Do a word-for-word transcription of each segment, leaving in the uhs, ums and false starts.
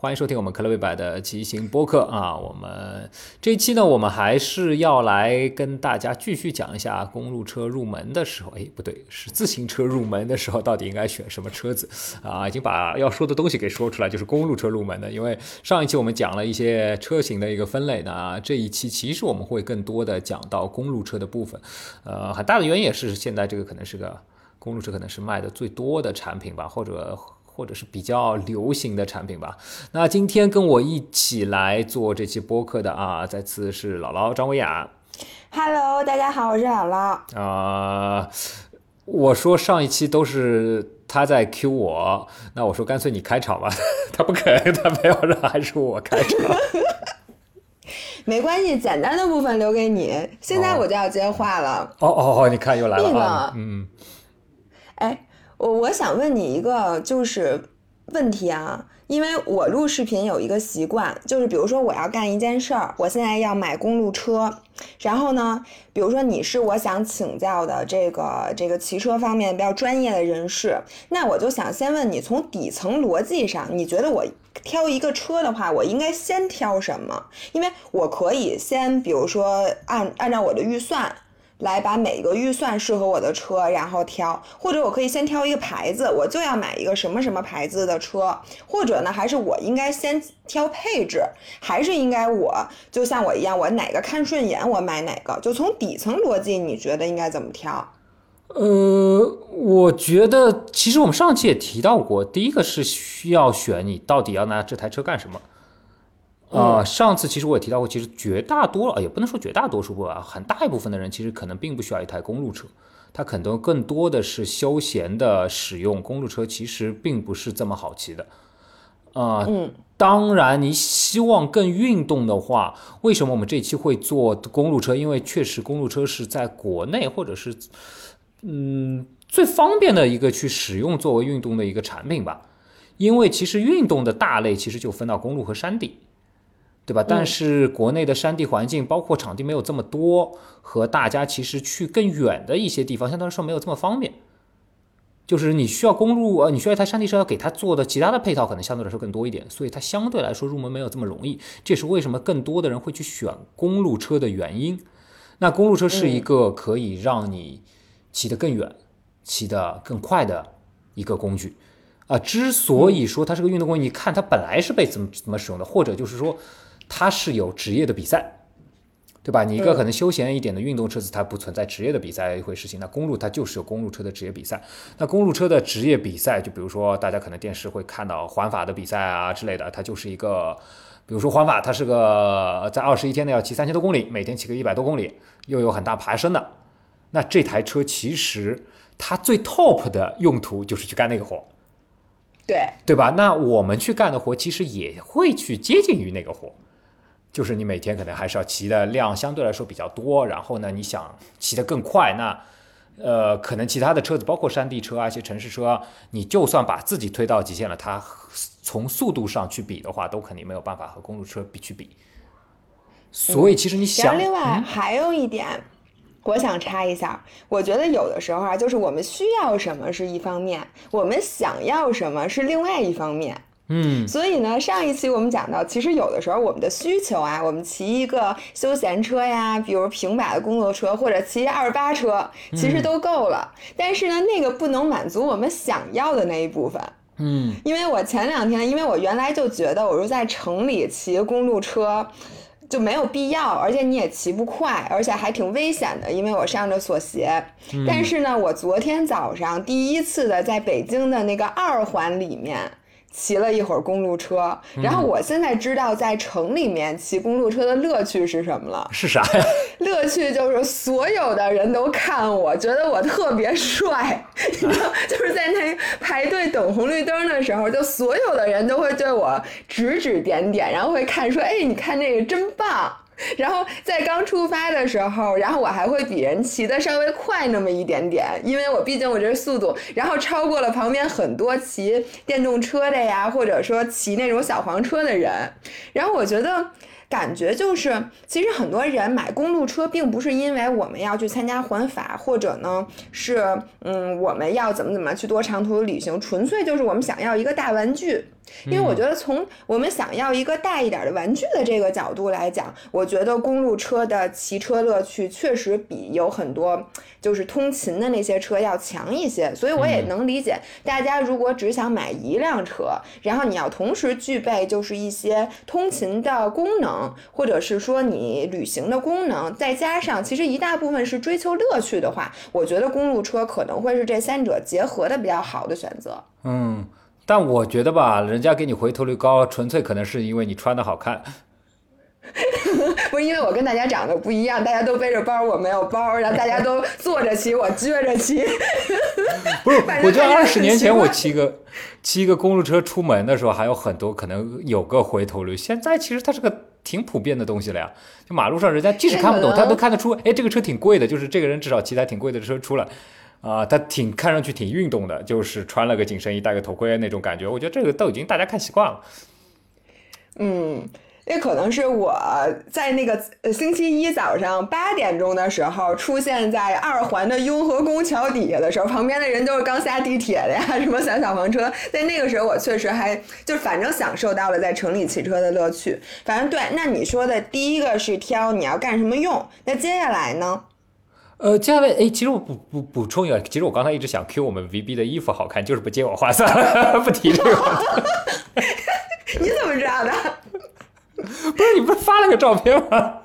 欢迎收听我们克莱维版的骑行播客啊！我们这一期呢，我们还是要来跟大家继续讲一下公路车入门的时候，哎，不对，是自行车入门的时候到底应该选什么车子啊？已经把要说的东西给说出来，就是公路车入门的。因为上一期我们讲了一些车型的一个分类呢，这一期其实我们会更多的讲到公路车的部分。呃，很大的原因也是现在这个可能是个公路车，可能是卖的最多的产品吧，或者。或者是比较流行的产品吧。那今天跟我一起来做这期播客的啊，再次是姥姥张维雅。 Hello， 大家好，我是姥姥。 啊、呃，我说上一期都是他在 Q 我，那我说干脆你开场吧，他不肯，他没有让，还是我开场。 没关系，简单的部分留给你。现在我就要接话了。 哦哦哦，你看又来了啊！ 那个、嗯， 哎。我我想问你一个就是问题啊，因为我录视频有一个习惯，就是比如说我要干一件事儿，我现在要买公路车，然后呢，比如说你是我想请教的这个这个骑车方面比较专业的人士，那我就想先问你，从底层逻辑上，你觉得我挑一个车的话，我应该先挑什么？因为我可以先比如说按按照我的预算。来把每个预算适合我的车然后挑，或者我可以先挑一个牌子，我就要买一个什么什么牌子的车，或者呢还是我应该先挑配置，还是应该我就像我一样，我哪个看顺眼我买哪个，就从底层逻辑你觉得应该怎么挑？ 呃，我觉得其实我们上期也提到过，第一个是需要选你到底要拿这台车干什么。呃，上次其实我也提到过，其实绝大多也不能说绝大多数吧，很大一部分的人其实可能并不需要一台公路车，他可能更多的是休闲的使用。公路车其实并不是这么好骑的。呃， 嗯， 当然你希望更运动的话，为什么我们这一期会做公路车？因为确实公路车是在国内或者是嗯最方便的一个去使用作为运动的一个产品吧。因为其实运动的大类其实就分到公路和山地。对吧？但是国内的山地环境，包括场地没有这么多，和大家其实去更远的一些地方，相对来说没有这么方便。就是你需要公路，呃，你需要一台山地车，要给它做的其他的配套，可能相对来说更多一点，所以它相对来说入门没有这么容易。这是为什么更多的人会去选公路车的原因。那公路车是一个可以让你骑得更远、骑得更快的一个工具啊、呃。之所以说它是个运动工具，你看它本来是被怎么怎么使用的，或者就是说。它是有职业的比赛，对吧？你一个可能休闲一点的运动车子，它不存在职业的比赛一回事情。那公路它就是有公路车的职业比赛。那公路车的职业比赛，就比如说大家可能电视会看到环法的比赛啊之类的，它就是一个，比如说环法，它是个在二十一天内要骑三千多公里，每天骑个一百多公里，又有很大爬升的。那这台车其实它最 top 的用途就是去干那个活。 对， 对吧？那我们去干的活，其实也会去接近于那个活。就是你每天可能还是要骑的量相对来说比较多，然后呢，你想骑得更快，那呃，可能其他的车子，包括山地车啊、一些城市车啊，你就算把自己推到极限了，它从速度上去比的话，都肯定没有办法和公路车比去比。所以其实你想， 然后另外还有一点。嗯我想插一下，我觉得有的时候啊，就是我们需要什么是一方面，我们想要什么是另外一方面。 嗯， 所以呢，上一期我们讲到，其实有的时候我们的需求啊，我们骑一个休闲车呀，比如平把的工作车，或者骑二十八车，其实都够了。嗯、但是呢，那个不能满足我们想要的那一部分。 嗯， 因为我前两天，因为我原来就觉得，我说在城里骑公路车。就没有必要，而且你也骑不快，而且还挺危险的，因为我上着锁鞋。嗯、但是呢，我昨天早上第一次的在北京的那个二环里面骑了一会儿公路车，然后我现在知道在城里面骑公路车的乐趣是什么了。 是啥呀？ 乐趣就是所有的人都看我，觉得我特别帅，你知道，就是在那排队等红绿灯的时候，就所有的人都会对我指指点点，然后会看说，哎，你看这个真棒。然后在刚出发的时候，然后我还会比人骑得稍微快那么一点点，因为我毕竟我这速度，然后超过了旁边很多骑电动车的呀，或者说骑那种小黄车的人。然后我觉得感觉就是，其实很多人买公路车并不是因为我们要去参加环法，或者呢是嗯我们要怎么怎么去多长途的旅行，纯粹就是我们想要一个大玩具。 因为我觉得从我们想要一个大一点的玩具的这个角度来讲，我觉得公路车的骑车乐趣确实比有很多就是通勤的那些车要强一些，所以我也能理解大家如果只想买一辆车，然后你要同时具备就是一些通勤的功能，或者是说你旅行的功能，再加上其实一大部分是追求乐趣的话，我觉得公路车可能会是这三者结合的比较好的选择。 嗯，但我觉得吧，人家给你回头率高，纯粹可能是因为你穿的好看。 不是因为我跟大家长得不一样，大家都背着包，我没有包，然后大家都坐着骑，我撅着骑。 不是，我觉得二十年前我骑个骑个公路车出门的时候，还有很多可能有个回头率。现在其实它是个挺普遍的东西了呀。就马路上人家即使看不懂，他都看得出，哎，这个车挺贵的，就是这个人至少骑台挺贵的车出来。啊、呃，他挺看上去挺运动的，就是穿了个紧身衣，戴个头盔那种感觉。我觉得这个都已经大家看习惯了。 嗯，也可能是我在那个星期一早上八点钟的时候出现在二环的雍和宫桥底下的时候，旁边的人都是刚下地铁的呀，什么小小黄车。在那个时候，我确实还就反正享受到了在城里骑车的乐趣。反正对，那你说的第一个是挑你要干什么用，那接下来呢？ 呃，接下来，哎，其实我补补补充一下，其实我刚才一直想 Q 我们 V B 的衣服好看，就是不接我话，算了，不提这个话题。 你怎么知道的？ 不是你不是发了个照片吗？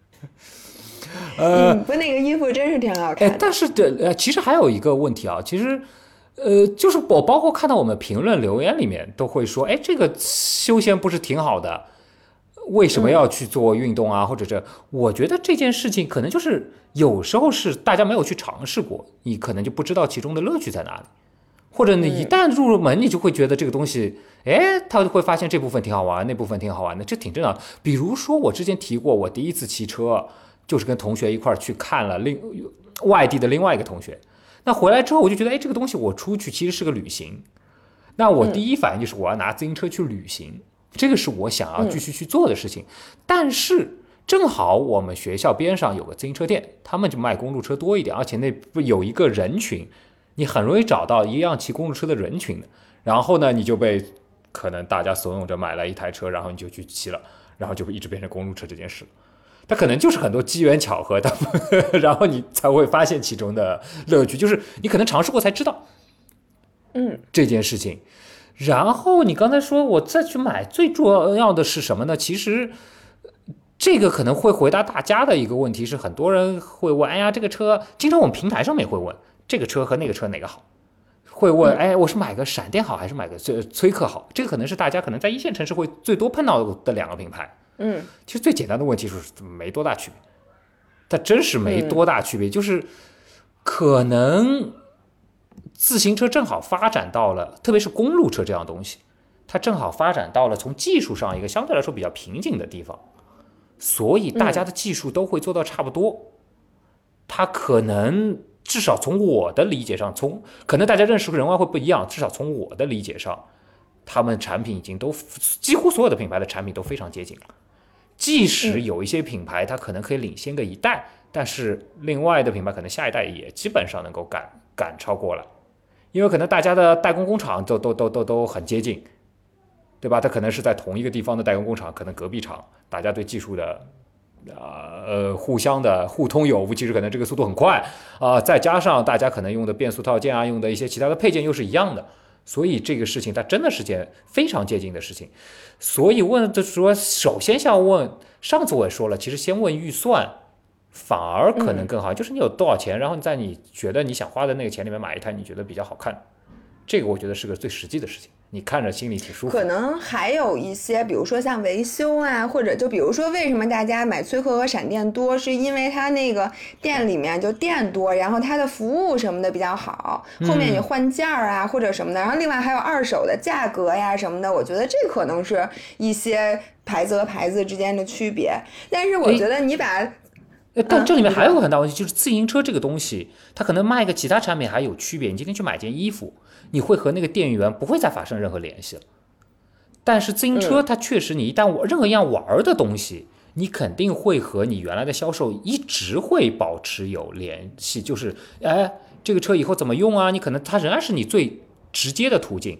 呃， 嗯、不，那个衣服真是挺好看的。 哎，但是的，呃，其实还有一个问题啊，其实，呃，就是我包括看到我们评论留言里面都会说，哎，这个休闲不是挺好的。为什么要去做运动啊？或者这，我觉得这件事情可能就是有时候是大家没有去尝试过，你可能就不知道其中的乐趣在哪里，或者你一旦入了门，你就会觉得这个东西，哎，他就会发现这部分挺好玩，那部分挺好玩的，这挺正常的。比如说我之前提过，我第一次骑车就是跟同学一块去看了另外地的另外一个同学，那回来之后我就觉得，哎，这个东西我出去其实是个旅行，那我第一反应就是我要拿自行车去旅行。这个是我想要继续去做的事情，嗯、但是正好我们学校边上有个自行车店，他们就卖公路车多一点，而且那有一个人群，你很容易找到一样骑公路车的人群的。然后呢，你就被可能大家怂恿着买了一台车，然后你就去骑了，然后就会一直变成公路车这件事。它可能就是很多机缘巧合的，然后你才会发现其中的乐趣，就是你可能尝试过才知道， 嗯， 这件事情。然后你刚才说我再去买，最重要的是什么呢？其实这个可能会回答大家的一个问题是，很多人会问，哎呀，这个车，经常我们平台上面会问，这个车和那个车哪个好？会问，哎，我是买个闪电好还是买个崔克好？这个可能是大家可能在一线城市会最多碰到的两个品牌。 嗯， 其实最简单的问题是没多大区别，它真是没多大区别，嗯、就是可能。自行车正好发展到了，特别是公路车这样东西，它正好发展到了从技术上一个相对来说比较瓶颈的地方，所以大家的技术都会做到差不多。它可能至少从我的理解上，从可能大家认识人外会不一样，至少从我的理解上，他们产品已经都几乎所有的品牌的产品都非常接近了。即使有一些品牌它可能可以领先个一代，但是另外的品牌可能下一代也基本上能够赶赶超过了。因为可能大家的代工工厂都都都都都很接近，对吧？它可能是在同一个地方的代工工厂，可能隔壁厂，大家对技术的呃互相的互通有无，其实可能这个速度很快啊、呃，再加上大家可能用的变速套件啊，用的一些其他的配件又是一样的，所以这个事情它真的是件非常接近的事情。所以问就是说，首先要问，上次我也说了，其实先问预算。反而可能更好、嗯、就是你有多少钱，然后在你觉得你想花的那个钱里面买一台你觉得比较好看，这个我觉得是个最实际的事情，你看着心里挺舒服。 可能还有一些比如说像维修啊，或者就比如说为什么大家买崔克和闪电多，是因为它那个店里面就店多，然后它的服务什么的比较好，后面你换件啊、嗯、或者什么的，然后另外还有二手的价格呀什么的，我觉得这可能是一些牌子和牌子之间的区别。但是我觉得你把但这里面还有个很大问题，就是自行车这个东西，它可能卖个其他产品还有区别。你今天去买件衣服，你会和那个店员不会再发生任何联系了。但是自行车它确实，你一旦任何一样玩的东西，你肯定会和你原来的销售一直会保持有联系。就是，哎，这个车以后怎么用啊？你可能它仍然是你最直接的途径。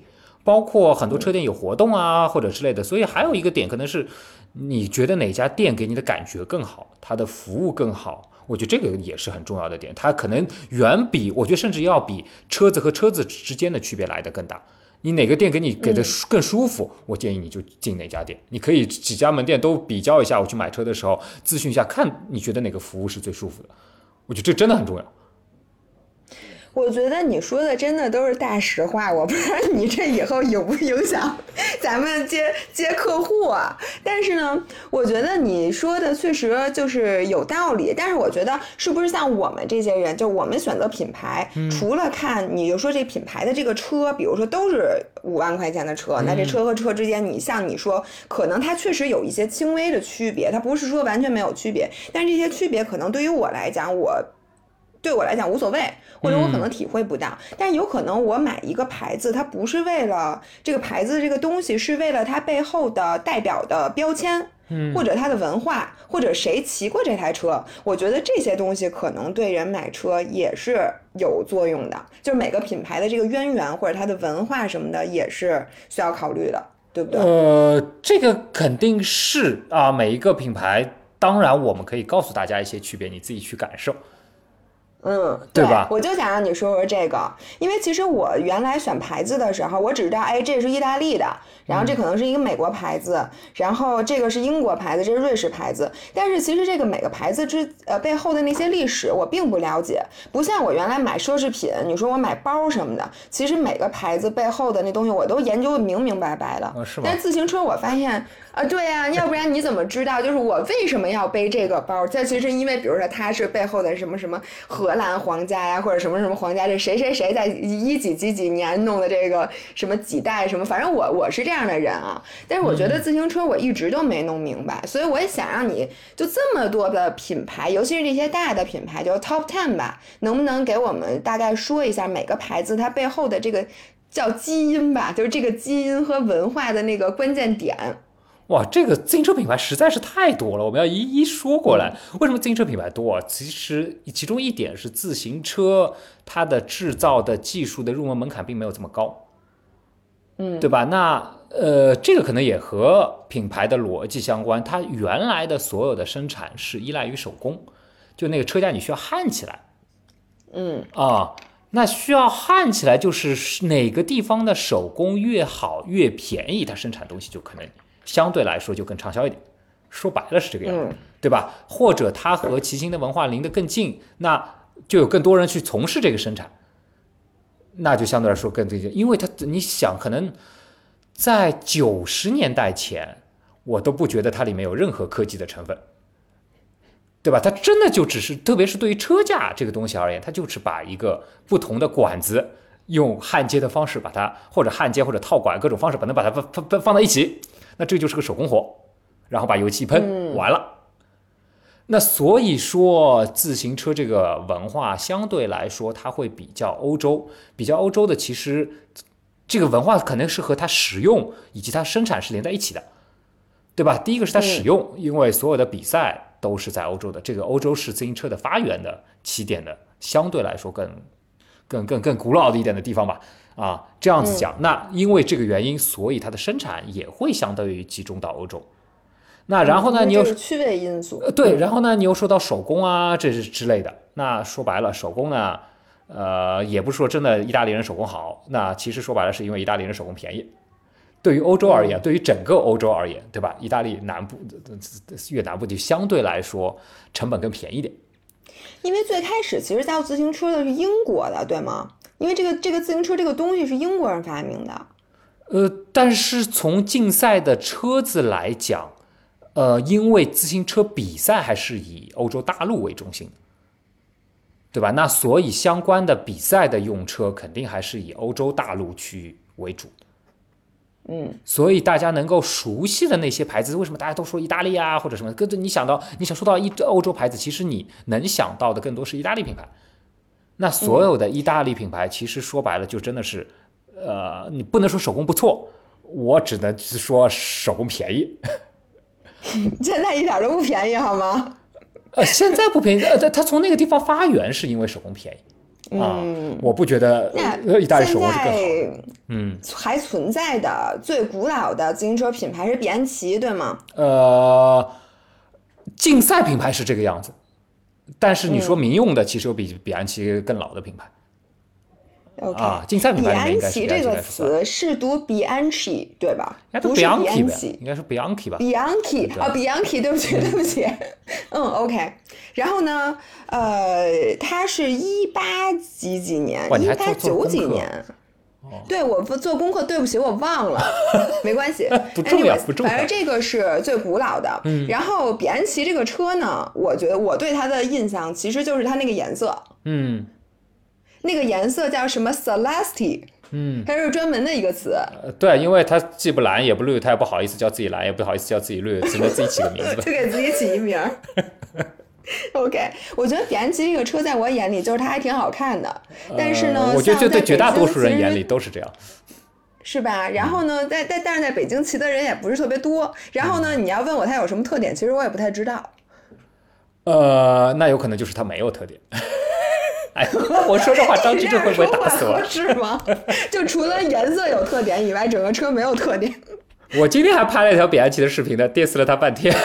包括很多车店有活动啊或者之类的，所以还有一个点可能是你觉得哪家店给你的感觉更好，它的服务更好，我觉得这个也是很重要的点，它可能远比我觉得甚至要比车子和车子之间的区别来的更大。你哪个店给你给的更舒服，嗯、我建议你就进哪家店。你可以几家门店都比较一下，我去买车的时候咨询一下，看你觉得哪个服务是最舒服的。我觉得这真的很重要。 我觉得你说的真的都是大实话，我不知道你这以后影不影响咱们接接客户啊。但是呢，我觉得你说的确实就是有道理。但是我觉得是不是像我们这些人，就我们选择品牌，嗯、除了看你就说这品牌的这个车，比如说都是五万块钱的车，嗯、那这车和车之间，你像你说，可能它确实有一些轻微的区别，它不是说完全没有区别，但是这些区别可能对于我来讲，我。对我来讲无所谓，或者我可能体会不到，嗯、但有可能我买一个牌子，它不是为了这个牌子这个东西，是为了它背后的代表的标签，嗯、或者它的文化，或者谁骑过这台车，我觉得这些东西可能对人买车也是有作用的，就是每个品牌的这个渊源或者它的文化什么的也是需要考虑的，对不对？ 呃，这个肯定是啊，每一个品牌，当然我们可以告诉大家一些区别，你自己去感受。 嗯， 对吧？ 我就想让你说说这个，因为其实我原来选牌子的时候，我只知道，哎，这是意大利的，然后这可能是一个美国牌子，嗯、然后这个是英国牌子，这是瑞士牌子。但是其实这个每个牌子之呃背后的那些历史，我并不了解。不像我原来买奢侈品，你说我买包什么的，其实每个牌子背后的那东西我都研究的明明白白的。 哦、是吗？ 但自行车我发现。啊，对呀、啊，要不然你怎么知道？就是我为什么要背这个包？这其实因为，比如说它是背后的什么什么荷兰皇家呀，或者什么什么皇家，这谁谁谁在一几几几年弄的这个什么几代什么，反正我我是这样的人啊。但是我觉得自行车我一直都没弄明白，嗯、所以我也想让你就这么多的品牌，尤其是这些大的品牌，就 top ten 吧，能不能给我们大概说一下每个牌子它背后的这个叫基因吧，就是这个基因和文化的那个关键点？ 哇，这个自行车品牌实在是太多了，我们要一一说过来。为什么自行车品牌多？其实其中一点是自行车它的制造的技术的入门门槛并没有这么高， 嗯， 对吧？那呃，这个可能也和品牌的逻辑相关。它原来的所有的生产是依赖于手工，就那个车架你需要焊起来， 嗯啊。那需要焊起来，就是哪个地方的手工越好越便宜，它生产东西就可能相对来说就更畅销一点，说白了是这个样子， 嗯、 对吧？或者它和骑行的文化离得更近，那就有更多人去从事这个生产，那就相对来说更对，因为它你想，可能在九十年代前，我都不觉得它里面有任何科技的成分，对吧？它真的就只是，特别是对于车架这个东西而言，它就是把一个不同的管子。用焊接的方式把它，或者焊接或者套管各种方式把它把它放放放在一起，那这就是个手工活，然后把油漆喷、嗯、完了。那所以说自行车这个文化相对来说它会比较欧洲，比较欧洲的其实这个文化可能是和它使用以及它生产是连在一起的，对吧？第一个是它使用，嗯、因为所有的比赛都是在欧洲的，这个欧洲是自行车的发源的起点的，相对来说更。更更更古老的一点的地方吧，啊，这样子讲，嗯、那因为这个原因，所以它的生产也会相对于集中到欧洲。那然后呢， 嗯、 你又是趣味因素， 呃，对，然后呢，你又说到手工啊，这是之类的。那说白了，手工呢，呃，也不是说真的意大利人手工好，那其实说白了是因为意大利人手工便宜。对于欧洲而言，对于整个欧洲而言，对吧？意大利南部、越南部就相对来说成本更便宜点。 因为最开始其实造自行车的是英国的，对吗？因为这个这个自行车这个东西是英国人发明的。 呃，但是从竞赛的车子来讲，呃，因为自行车比赛还是以欧洲大陆为中心，对吧？那所以相关的比赛的用车肯定还是以欧洲大陆区域为主的。 嗯， 所以大家能够熟悉的那些牌子，为什么大家都说意大利啊或者什么？跟着你想到，你想说到一欧洲牌子，其实你能想到的更多是意大利品牌。那所有的意大利品牌，其实说白了就真的是，呃，你不能说手工不错，我只能说手工便宜。 现在一点都不便宜，好吗？ 呃，现在不便宜，呃，它从那个地方发源是因为手工便宜。 啊， 嗯， 我不觉得那意大利手工是更好。 现在嗯， 还存在的最古老的自行车品牌是比安奇，对吗？ 呃，竞赛品牌是这个样子，但是你说嗯民用的，其实有比比安奇更老的品牌。 OK， 啊，竞赛品比牌里面安应该是比安奇这个奇应该是算， 词是读 Bianchi 对吧？ 应该是不是 Bianchi 呗， Bianchi 应该是 Bianchi 吧。 Bianchi 对啊，Bianchi，对不起，对不起，嗯，OK。然后呢，呃，他是一八几几年， 哇，你一还做八九做功课几年。对，我不做功课，对不起，我忘了，没关系， 不重要 Anyways， 不重要反正这个是最古老的。嗯，然后比安奇这个车呢，我觉得我对它的印象其实就是它那个颜色， 嗯那个颜色叫什么 Celeste， 嗯， 它是专门的一个词。 呃对，因为他既不蓝也不绿，他也不好意思叫自己蓝，也不好意思叫自己绿，只能自己起个名字吧。 就给自己起一名儿。OK，我觉得比安奇这个车在我眼里就是它还挺好看的，但是呢， 呃我觉得像在对绝大多数人北京眼里都是这样。 是吧？然后呢，在在但是在北京骑的人也不是特别多。然后呢，你要问我它有什么特点，其实我也不太知道。 呃，那有可能就是它没有特点。哎，我说这话，张志志会不会打死我？ 是吗？就除了颜色有特点以外，整个车没有特点。 我今天还拍了一条比安奇的视频呢，diss 了他半天。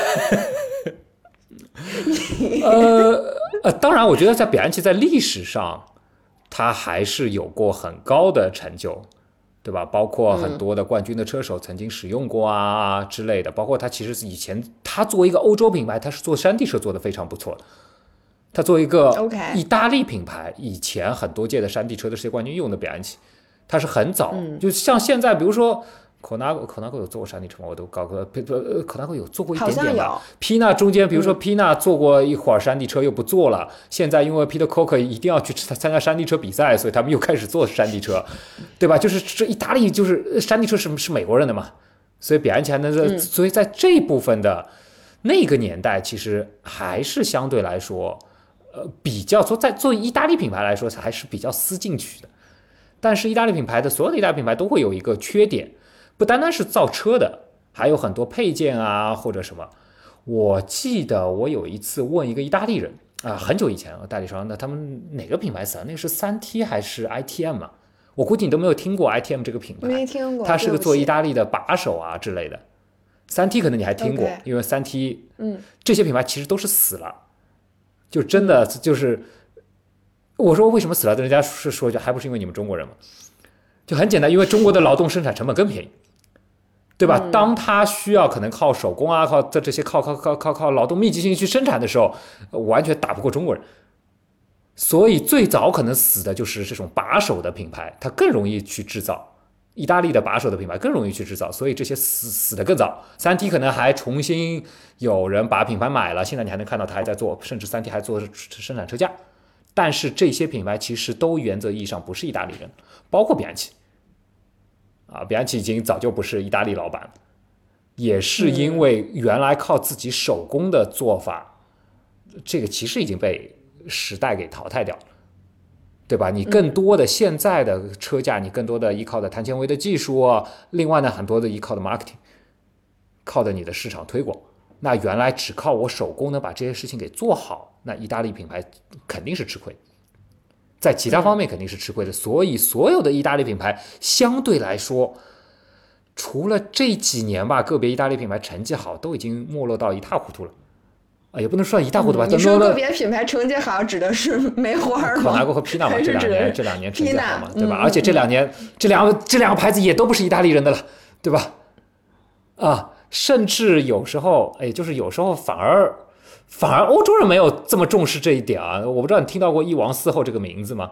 呃呃，当然，我觉得在比安奇在历史上，他还是有过很高的成就，对吧？包括很多的冠军的车手曾经使用过啊、嗯、之类的，包括他其实是以前他作为一个欧洲品牌，他是做山地车做的非常不错的。他作为一个意大利品牌，以前很多届的山地车的世界冠军用的比安奇，他是很早， 嗯、 就像现在，比如说。Colnago Colnago 有做过山地车吗？我都搞个 Colnago 有做过一点点吧。Pina 中间，比如说 Pina 做过一会儿山地车，又不做了。嗯、现在因为 Peter Cook 一定要去参加山地车比赛，所以他们又开始做山地车，对吧？就是这意大利就是山地车是是美国人的嘛，所以比安奇还能，嗯、所以在这一部分的那个年代，其实还是相对来说，呃，比较说在作为意大利品牌来说，还是比较思进取的。但是意大利品牌的所有的意大利品牌都会有一个缺点。不单单是造车的，还有很多配件啊或者什么。我记得我有一次问一个意大利人啊，很久以前代理商，那他们哪个品牌死了？那个是三 T 还是 I T M 啊？我估计你都没有听过 I T M 这个品牌， 没听过。 它是个做意大利的把手啊之类的。三 T 可能你还听过， okay. 因为三 T， 嗯， 这些品牌其实都是死了，就真的就是，我说为什么死了？人家是说就还不是因为你们中国人吗？就很简单，因为中国的劳动生产成本更便宜。对吧？当他需要可能靠手工啊，靠这些靠靠靠靠靠劳动密集性去生产的时候，完全打不过中国人。所以最早可能死的就是这种把手的品牌，它更容易去制造。意大利的把手的品牌更容易去制造，所以这些死死的更早。三 T 可能还重新有人把品牌买了，现在你还能看到它还在做，甚至三 T 还做生产车架。但是这些品牌其实都原则意义上不是意大利人，包括比安奇。啊，比安奇已经早就不是意大利老板了，也是因为原来靠自己手工的做法，嗯、这个其实已经被时代给淘汰掉了，对吧？你更多的现在的车架，你更多的依靠的碳纤维的技术啊，另外呢，很多的依靠的 marketing， 靠的你的市场推广。那原来只靠我手工能把这些事情给做好，那意大利品牌肯定是吃亏。在其他方面肯定是吃亏的，所以所有的意大利品牌相对来说，除了这几年吧，个别意大利品牌成绩好，都已经没落到一塌糊涂了。啊，也不能说一塌糊涂吧。 嗯、你说个别品牌成绩好，指的是梅花吗？ 可拿过和皮纳嘛，这两年这两年成绩好嘛，对吧？ 嗯、 而且这两年、嗯、这两个这两个牌子也都不是意大利人的了，对吧？啊，甚至有时候，哎，就是有时候反而。反而欧洲人没有这么重视这一点啊！我不知道你听到过“一王四后”这个名字吗？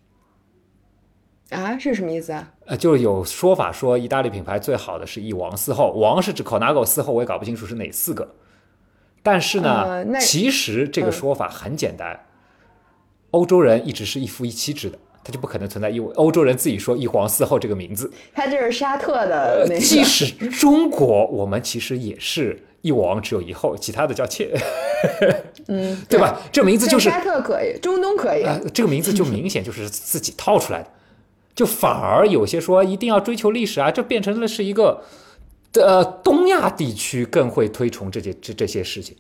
啊，是什么意思啊？ 呃，就是有说法说意大利品牌最好的是一王四后，王是指 Colnago， 四后我也搞不清楚是哪四个。但是呢， 呃、 其实这个说法很简单，嗯、欧洲人一直是一夫一妻制的，他就不可能存在一欧洲人自己说一皇四后这个名字。 他这是沙特的那个。 即使中国，我们其实也是一王只有一后，其他的叫妾。 嗯， 对吧？这名字就是沙特可以，中东可以。 呃，这个名字就明显就是自己套出来的，就反而有些说一定要追求历史啊，这变成了是一个呃东亚地区更会推崇这些这这些事情。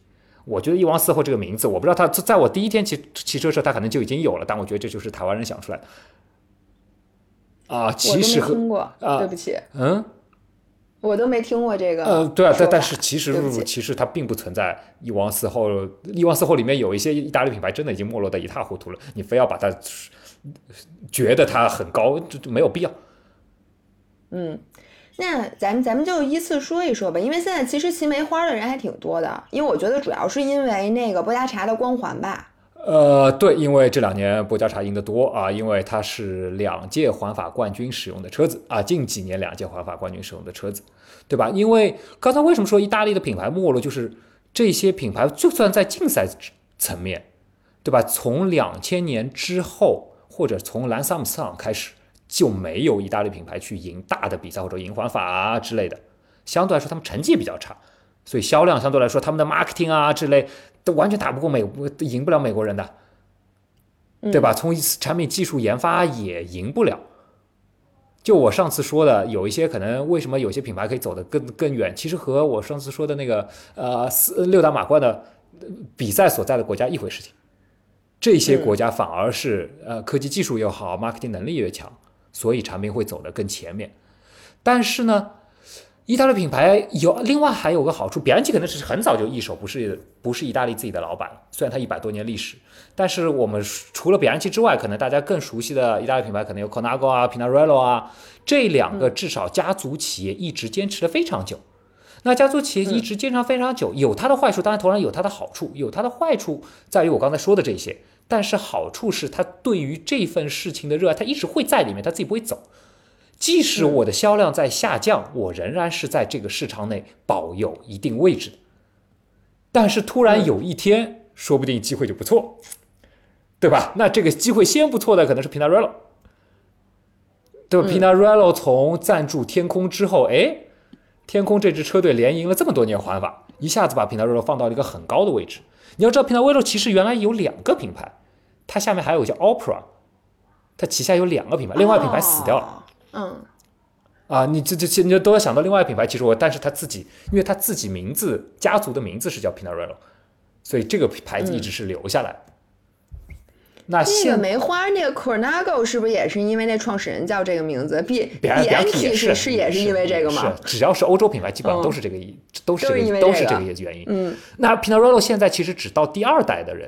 我觉得亿万四后这个名字，我不知道他在我第一天骑骑车时候他可能就已经有了，但我觉得这就是台湾人想出来的。啊，其实我都没听过， 啊， 对不起， 嗯， 我都没听过这个。 呃，对啊，但但是其实对其实它并不存在亿万四后，亿万四后里面有一些意大利品牌真的已经没落得一塌糊涂了，你非要把它觉得它很高，就没有必要。 嗯，那咱们咱们就依次说一说吧，因为现在其实骑梅花的人还挺多的，因为我觉得主要是因为那个波加查的光环吧。 呃，对，因为这两年波加查赢得多啊，因为它是两届环法冠军使用的车子啊，近几年两届环法冠军使用的车子，对吧？因为刚才为什么说意大利的品牌没落，就是这些品牌就算在竞赛层面，对吧？从两千年之后，或者从兰萨姆斯朗开始，就没有意大利品牌去赢大的比赛或者赢环法啊之类的，相对来说他们成绩比较差，所以销量相对来说他们的 marketing 啊之类都完全打不过美国，赢不了美国人的，对吧？从产品技术研发也赢不了。就我上次说的，有一些可能为什么有些品牌可以走得更更远，其实和我上次说的那个呃六大马冠的比赛所在的国家一回事情。这些国家反而是呃科技技术又好 ，marketing 能力越强，所以产品会走得更前面。但是呢，意大利品牌有另外还有个好处，比安奇可能是很早就易手，不是不是意大利自己的老板了。虽然它一百多年历史，但是我们除了比安奇之外，可能大家更熟悉的意大利品牌可能有 Colnago 啊、Pinarello 啊，这两个至少家族企业一直坚持了非常久。那家族企业一直坚持非常久，有它的坏处，当然同样有它的好处。有它的坏处在于我刚才说的这些，但是好处是它对于这份事情的热爱，它一直会在里面，它自己不会走。即使我的销量在下降，我仍然是在这个市场内保有一定位置的。但是突然有一天，说不定机会就不错，对吧？那这个机会先不错的可能是 Pinarello， 对吧？ Pinarello 从赞助天空之后，哎，天空这支车队连赢了这么多年环法，一下子把 Pinarello 放到了一个很高的位置。你要知道 Pinarello 其实原来有两个品牌，它下面还有叫 Opera， 它旗下有两个品牌，另外品牌死掉了。 哦嗯， 啊，你这这你都要想到另外一个品牌，其实我，但是他自己，因为他自己名字家族的名字是叫 Pinarello， 所以这个牌子一直是留下来。嗯、那那个梅花那个 Colnago 是不是也是因为那创始人叫这个名字？比比安奇是是也是因为这个吗？ 是，只要是欧洲品牌，基本上都是这个，嗯、都是这个， 都是这个原因。 嗯， 那 Pinarello 现在其实只到第二代的人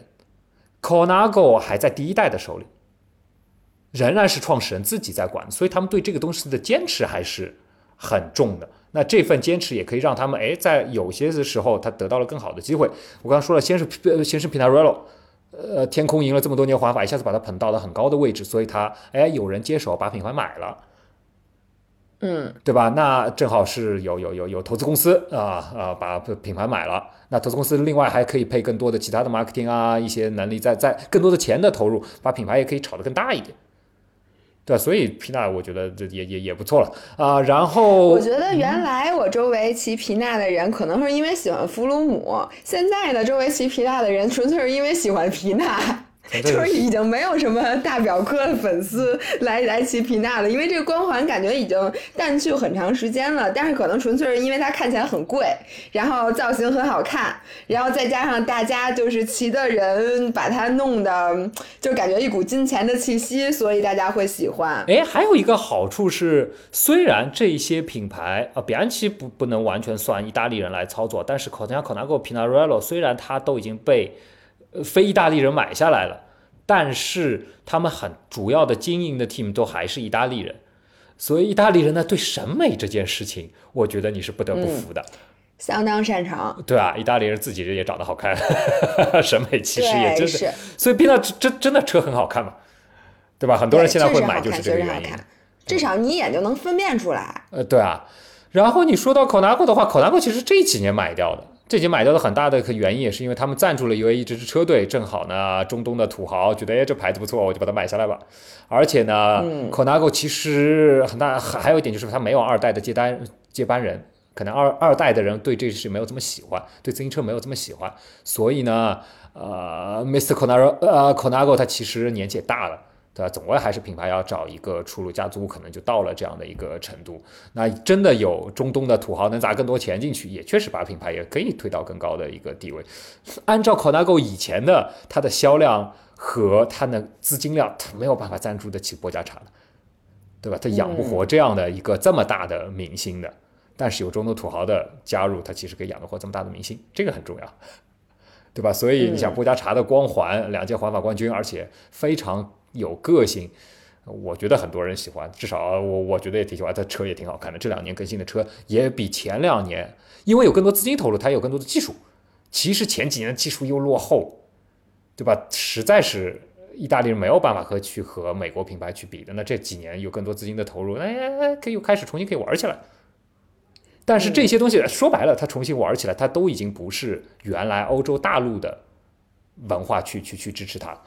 ，Colnago 还在第一代的手里。仍然是创始人自己在管，所以他们对这个东西的坚持还是很重的。那这份坚持也可以让他们，哎，在有些的时候他得到了更好的机会。我刚刚说了，先是先是 Pinarello， 呃，天空赢了这么多年环法，一下子把它捧到了很高的位置，所以他哎有人接手把品牌买了， 嗯， 对吧？那正好是有有有有投资公司啊啊把品牌买了，那投资公司另外还可以配更多的其他的 marketing 啊一些能力在，在在更多的钱的投入，把品牌也可以炒得更大一点。对，所以皮纳我觉得这也也也不错了啊。然后我觉得原来我周围骑皮纳的人可能是因为喜欢弗鲁姆，现在呢周围骑皮纳的人纯粹是因为喜欢皮纳。就是已经没有什么大表哥的粉丝来来骑皮纳了，因为这个光环感觉已经淡去很长时间了。但是可能纯粹是因为它看起来很贵，然后造型很好看，然后再加上大家就是骑的人把它弄的就感觉一股金钱的气息，所以大家会喜欢。 哎，还有一个好处是，虽然这些品牌啊，比安奇不不能完全算意大利人来操作，但是好像 Colnago、Pinarello 虽然它都已经被非意大利人买下来了，但是他们很主要的经营的 team 都还是意大利人，所以意大利人呢对审美这件事情，我觉得你是不得不服的， 嗯、相当擅长。 对啊，意大利人自己也长得好看，审美其实也真的， 所以变到真真的车很好看嘛，对吧？很多人现在会买就是这个原因， 至少你一眼就能分辨出来。 呃，对啊。然后你说到 Colnago 的话 ，Colnago 其实这几年买掉的。这几买掉的很大的原因也是因为他们赞助了 U A E 这支车队，正好呢中东的土豪觉得哎这牌子不错，我就把它买下来吧。而且呢、嗯、Colnago 其实很大还有一点就是他没有二代的接单接班人，可能二二代的人对这事没有这么喜欢，对自行车没有这么喜欢，所以呢呃 Mister Colnago 呃 Colnago 他其实年纪也大了， 对吧？总归还是品牌要找一个出路，家族可能就到了这样的一个程度。那真的有中东的土豪能砸更多钱进去，也确实把品牌也可以推到更高的一个地位。按照 Conago 以前的它的销量和它的资金量，它没有办法赞助得起波加茶的，对吧？它养不活这样的一个这么大的明星的。但是有中东土豪的加入，它其实可以养得活这么大的明星，这个很重要。对吧？所以你想波加茶的光环，两届环法冠军，而且非常有个性，我觉得很多人喜欢，至少我我觉得也挺喜欢，它车也挺好看的。这两年更新的车也比前两年，因为有更多资金投入，它有更多的技术。其实前几年的技术又落后，对吧？实在是意大利人没有办法和去和美国品牌去比的。那这几年有更多资金的投入，哎，可以又开始重新可以玩起来。但是这些东西说白了，它重新玩起来，它都已经不是原来欧洲大陆的文化去去去支持它，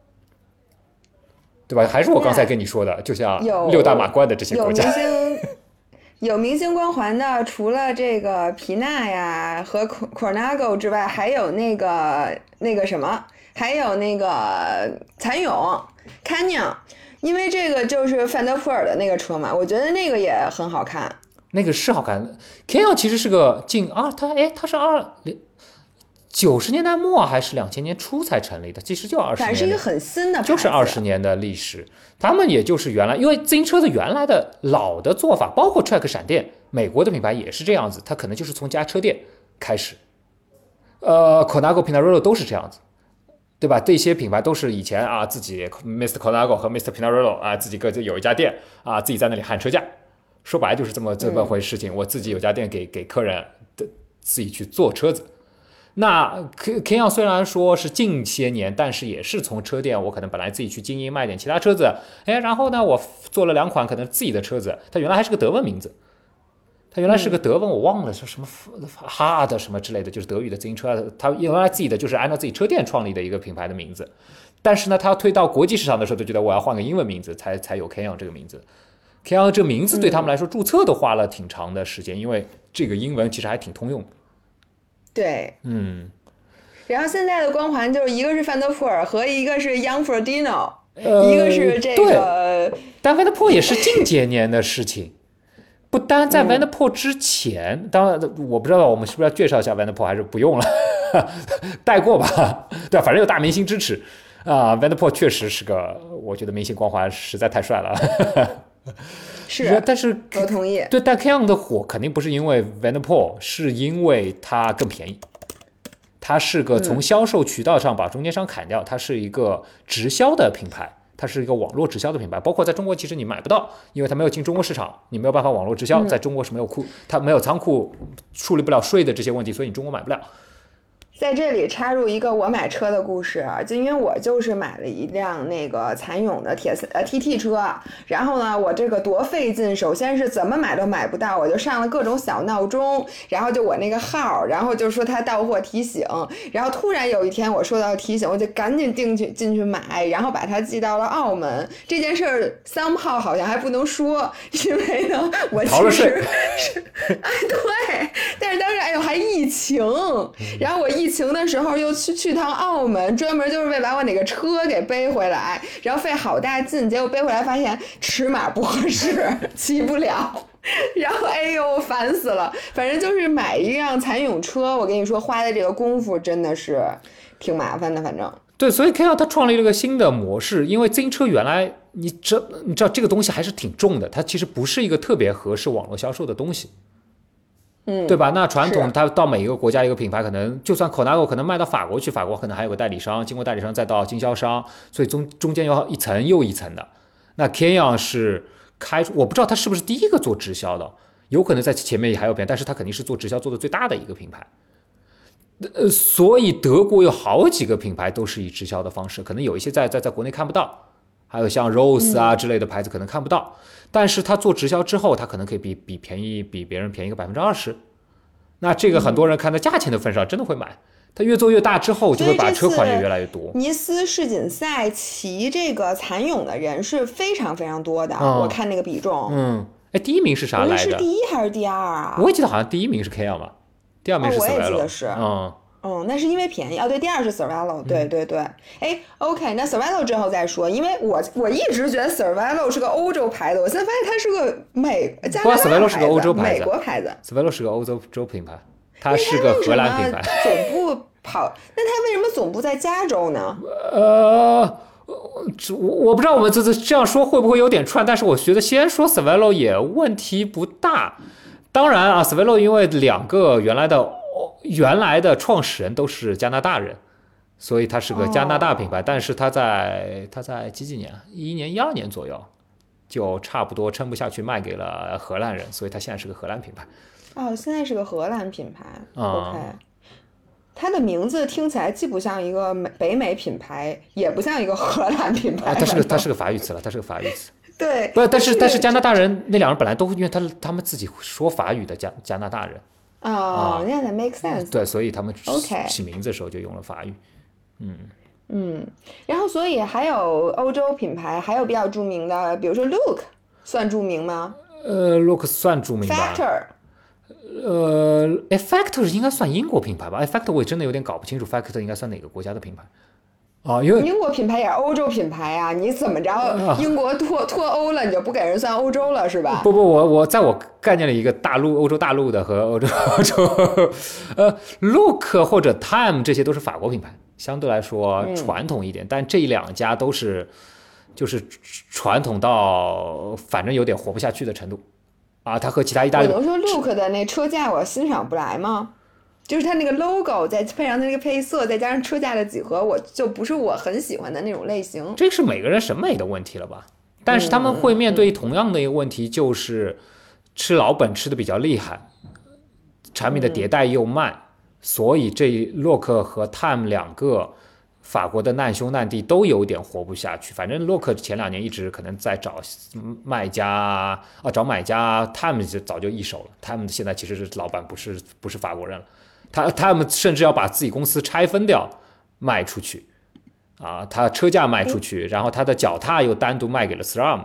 对吧？还是我刚才跟你说的，就像六大马冠的这些国家， 有明星有明星光环的，除了这个皮纳呀和 Conago 之外，还有那个那个什么，还有那个蚕蛹 Canyon， 因为这个就是范德普尔的那个车嘛，我觉得那个也很好看。 那个是好看 ，Canyon 其实是个近二，它哎，它是二九十年代末还是两千年初才成立的，其实就二十年， 反正是一个很新的牌子， 就是二十年的历史。他们也就是原来，因为自行车的原来的老的做法，包括 Trek 闪电，美国的品牌也是这样子，它可能就是从家车店开始，呃 ，Conago、Pinarello 都是这样子。对吧？这些品牌都是以前啊，自己 Mister Conago 和 Mister Pinarello 啊，自己各自有一家店啊，自己在那里喊车价。说白了就是这么这么回事情，我自己有家店给给客人的，自己去做车子。那 Canyon 虽然说是近些年，但是也是从车店，我可能本来自己去经营卖点其他车子，哎，然后呢，我做了两款可能自己的车子，它原来还是个德文名字，它原来是个德文，我忘了是什么哈的什么之类的，就是德语的自行车，它原来自己的就是按照自己车店创立的一个品牌的名字，但是呢，它要推到国际市场的时候，就觉得我要换个英文名字，才才有 Canyon 这个名字。Canyon 这名字对他们来说注册都花了挺长的时间，因为这个英文其实还挺通用的。 对， 嗯。 然后现在的光环就是一个是范德普尔和一个是 Young Frodeno，、 呃、 一个是这个。 但 Van der Poel 也是近些年的事情，不单在 Van der Poel 之前，嗯、当然我不知道我们是不是要介绍一下 Van der Poel， 还是不用了，带过吧？对，反正有大明星支持啊。Van der Poel 确实是个，我觉得明星光环实在太帅了。 是， 但是我同意。 对，但 Canyon 的火肯定不是因为 Van der Poel， 是因为它更便宜。它是个从销售渠道上把中间商砍掉，它是一个直销的品牌，它是一个网络直销的品牌。包括在中国，其实你买不到，因为它没有进中国市场，你没有办法网络直销，在中国是没有库，它没有仓库，处理不了税的这些问题，所以你中国买不了。 在这里插入一个我买车的故事，就因为我就是买了一辆那个蚕蛹的铁呃 T T 车，然后呢，我这个多费劲，首先是怎么买都买不到，我就上了各种小闹钟，然后就我那个号，然后就说它到货提醒，然后突然有一天我收到提醒，我就赶紧进去进去买，然后把它寄到了澳门。这件事儿 somehow 好像还不能说，因为呢，我其实是哎对，但是当时哎呦还疫情，然后我疫情的时候又去去趟澳门，专门就是为把我那个车给背回来，然后费好大劲，结果背回来发现尺码不合适，骑不了，然后哎呦烦死了。反正就是买一辆蚕蛹车，我跟你说花的这个功夫真的是挺麻烦的，反正。 对，所以 Canyon 它创立了个新的模式，因为自行车原来你知你知道这个东西还是挺重的，它其实不是一个特别合适网络销售的东西。 嗯， 对吧？那传统它到每一个国家一个品牌，可能就算 Conago 可能卖到法国去，法国可能还有个代理商，经过代理商再到经销商，所以中中间有一层又一层的。那 Canyon 是开，我不知道它是不是第一个做直销的，有可能在前面也还有别人，但是它肯定是做直销做的最大的一个品牌。呃，所以德国有好几个品牌都是以直销的方式，可能有一些在在在国内看不到。还有像 Rose 啊之类的牌子可能看不到，嗯、但是他做直销之后，他可能可以比比便宜比别人便宜个百分之二十。那这个很多人看在价钱的份上真的会买。他越做越大之后，就会把车款也越来越多。 尼斯世锦赛骑这个蚕蛹的人是非常非常多的，嗯、我看那个比重。 嗯，哎，第一名是啥来着？ 是第一还是第二啊？ 我也记得好像第一名是 Canyon 嘛，第二名是 Cervelo。 哦、我也记得是。 嗯。 嗯，那是因为便宜哦。对，第二是 Cervelo， 对对对。哎、嗯、，OK， 那 Cervelo 之后再说，因为我我一直觉得 Cervelo 是个欧洲牌子，我现在发现它是个美加拿大牌子， Cervelo 是个欧洲牌子，美国牌子。 Cervelo 是个欧洲洲品牌，它是个荷兰品牌。 总部跑，那它为什么总部在加州呢？ 呃。我我不知道我们这这这样说会不会有点串，但是我觉得先说 Cervelo 也问题不大。当然啊 ，Cervelo 因为两个原来的原来的创始人都是加拿大人，所以它是个加拿大品牌。哦、但是它在它在几几年，一一年、一二年左右，就差不多撑不下去，卖给了荷兰人，所以它现在是个荷兰品牌。 哦，现在是个荷兰品牌。 嗯、 OK。它的名字听起来既不像一个美北美品牌，也不像一个荷兰品牌。 啊、它是个它是个法语词了，它是个法语词。 对， 不，但是但是加拿大人那两人本来都因为他他们自己说法语的加加拿大人。 哦，那、啊、that makes sense。 对，所以他们 OK 起名字的时候就用了法语。嗯嗯，然后所以还有欧洲品牌，还有比较著名的，比如说 Look， 算著名吗？ 呃 ，Look 算著名吧。 Factor。 呃 ，Factor 应该算英国品牌吧 ？Factor 我也真的有点搞不清楚 ，Factor 应该算哪个国家的品牌？啊，因为英国品牌也是欧洲品牌啊，你怎么着？英国脱脱欧了，你就不给人算欧洲了是吧？ 不不，我我在我概念里，一个大陆欧洲大陆的和欧洲欧洲，呃 ，Look 或者 Time 这些都是法国品牌，相对来说传统一点，嗯、但这两家都是就是传统到反正有点活不下去的程度。啊，它和其他意大利， 我能说 Look 的那车架我欣赏不来吗？就是它那个 logo 再配上它那个配色，再加上车架的几何，我就不是我很喜欢的那种类型。 这是每个人审美的问题了吧？但是他们会面对同样的一个问题，就是吃老本吃的比较厉害，产品的迭代又慢，嗯、所以这 Look 和 Time 两个法国的难兄难弟都有点活不下去。反正 Look 前两年一直可能在找卖家啊，找买家 ，Time 就早就易手了。Time 现在其实是老板不是不是法国人了，他他们甚至要把自己公司拆分掉卖出去，啊，他车架卖出去，然后他的脚踏又单独卖给了 S R A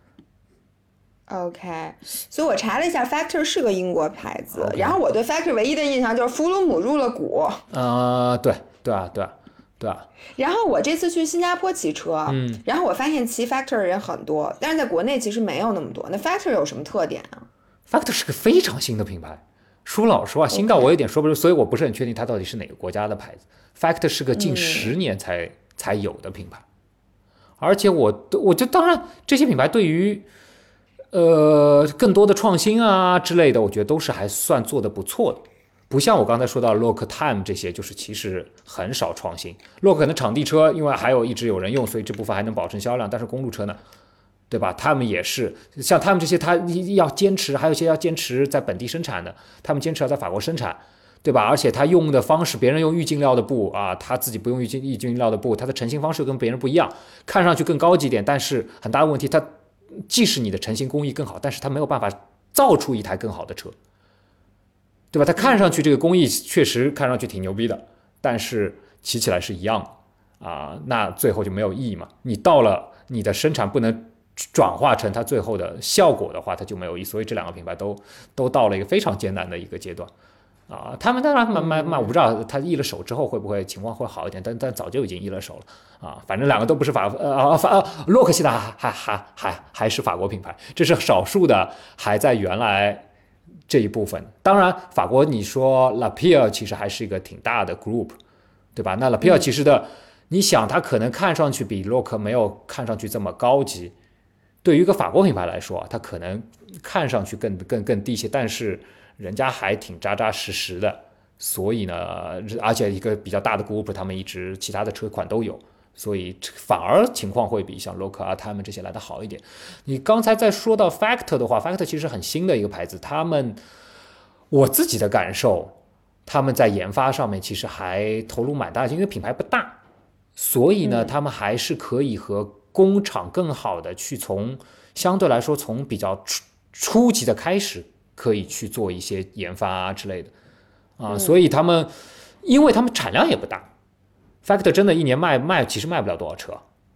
M。OK， 所以我查了一下 ，Factor 是个英国牌子。 Okay. 然后我对 Factor 唯一的印象就是弗鲁姆入了股。 呃，对对啊，对啊。对啊， 然后我这次去新加坡骑车， 嗯， 然后我发现骑 Factor 的人很多，但是在国内其实没有那么多。那 Factor 有什么特点啊 ？Factor 是个非常新的品牌，说老实话，新到我有点说不出， okay. 所以我不是很确定它到底是哪个国家的牌子。Factor 是个近十年才、嗯、才有的品牌，而且我我就当然这些品牌对于呃更多的创新啊之类的，我觉得都是还算做得不错的。不像我刚才说到 Look Time 这些，就是其实很少创新。Look 可能场地车，因为还有一直有人用，所以这部分还能保证销量。但是公路车呢，对吧？他们也是像他们这些，他要坚持，还有一些要坚持在本地生产的，他们坚持要在法国生产，对吧？而且他用的方式，别人用预进料的布啊，他自己不用预进预进料的布，他的成型方式跟别人不一样，看上去更高级一点，但是很大的问题，它即使你的成型工艺更好，但是它没有办法造出一台更好的车。对吧？它看上去这个工艺确实看上去挺牛逼的，但是骑起来是一样的啊，那最后就没有意义嘛。你到了你的生产不能转化成它最后的效果的话，它就没有意义。所以这两个品牌都都到了一个非常艰难的一个阶段啊。他们当然慢慢慢，我不知道他易了手之后会不会情况会好一点，但但早就已经易了手了啊。反正两个都不是法呃法呃洛克希德还还还还还是法国品牌，这是少数的还在原来。这一部分，当然，法国你说 Lapierre 其实还是一个挺大的 group， 对吧？那 Lapierre 其实的，嗯、你想它可能看上去比 Look 没有看上去这么高级，对于一个法国品牌来说，它可能看上去更更更低些，但是人家还挺扎扎实实的，所以呢，而且一个比较大的 group， 他们一直其他的车款都有。所以反而情况会比像 Look 啊他们这些来的好一点。你刚才在说到 Factor 的话 ，Factor 其实很新的一个牌子，他们我自己的感受，他们在研发上面其实还投入蛮大的，因为品牌不大，所以呢，嗯、他们还是可以和工厂更好的去从相对来说从比较初初级的开始，可以去做一些研发啊之类的啊，嗯、所以他们因为他们产量也不大。Factor 真的一年卖卖其实卖不了多少车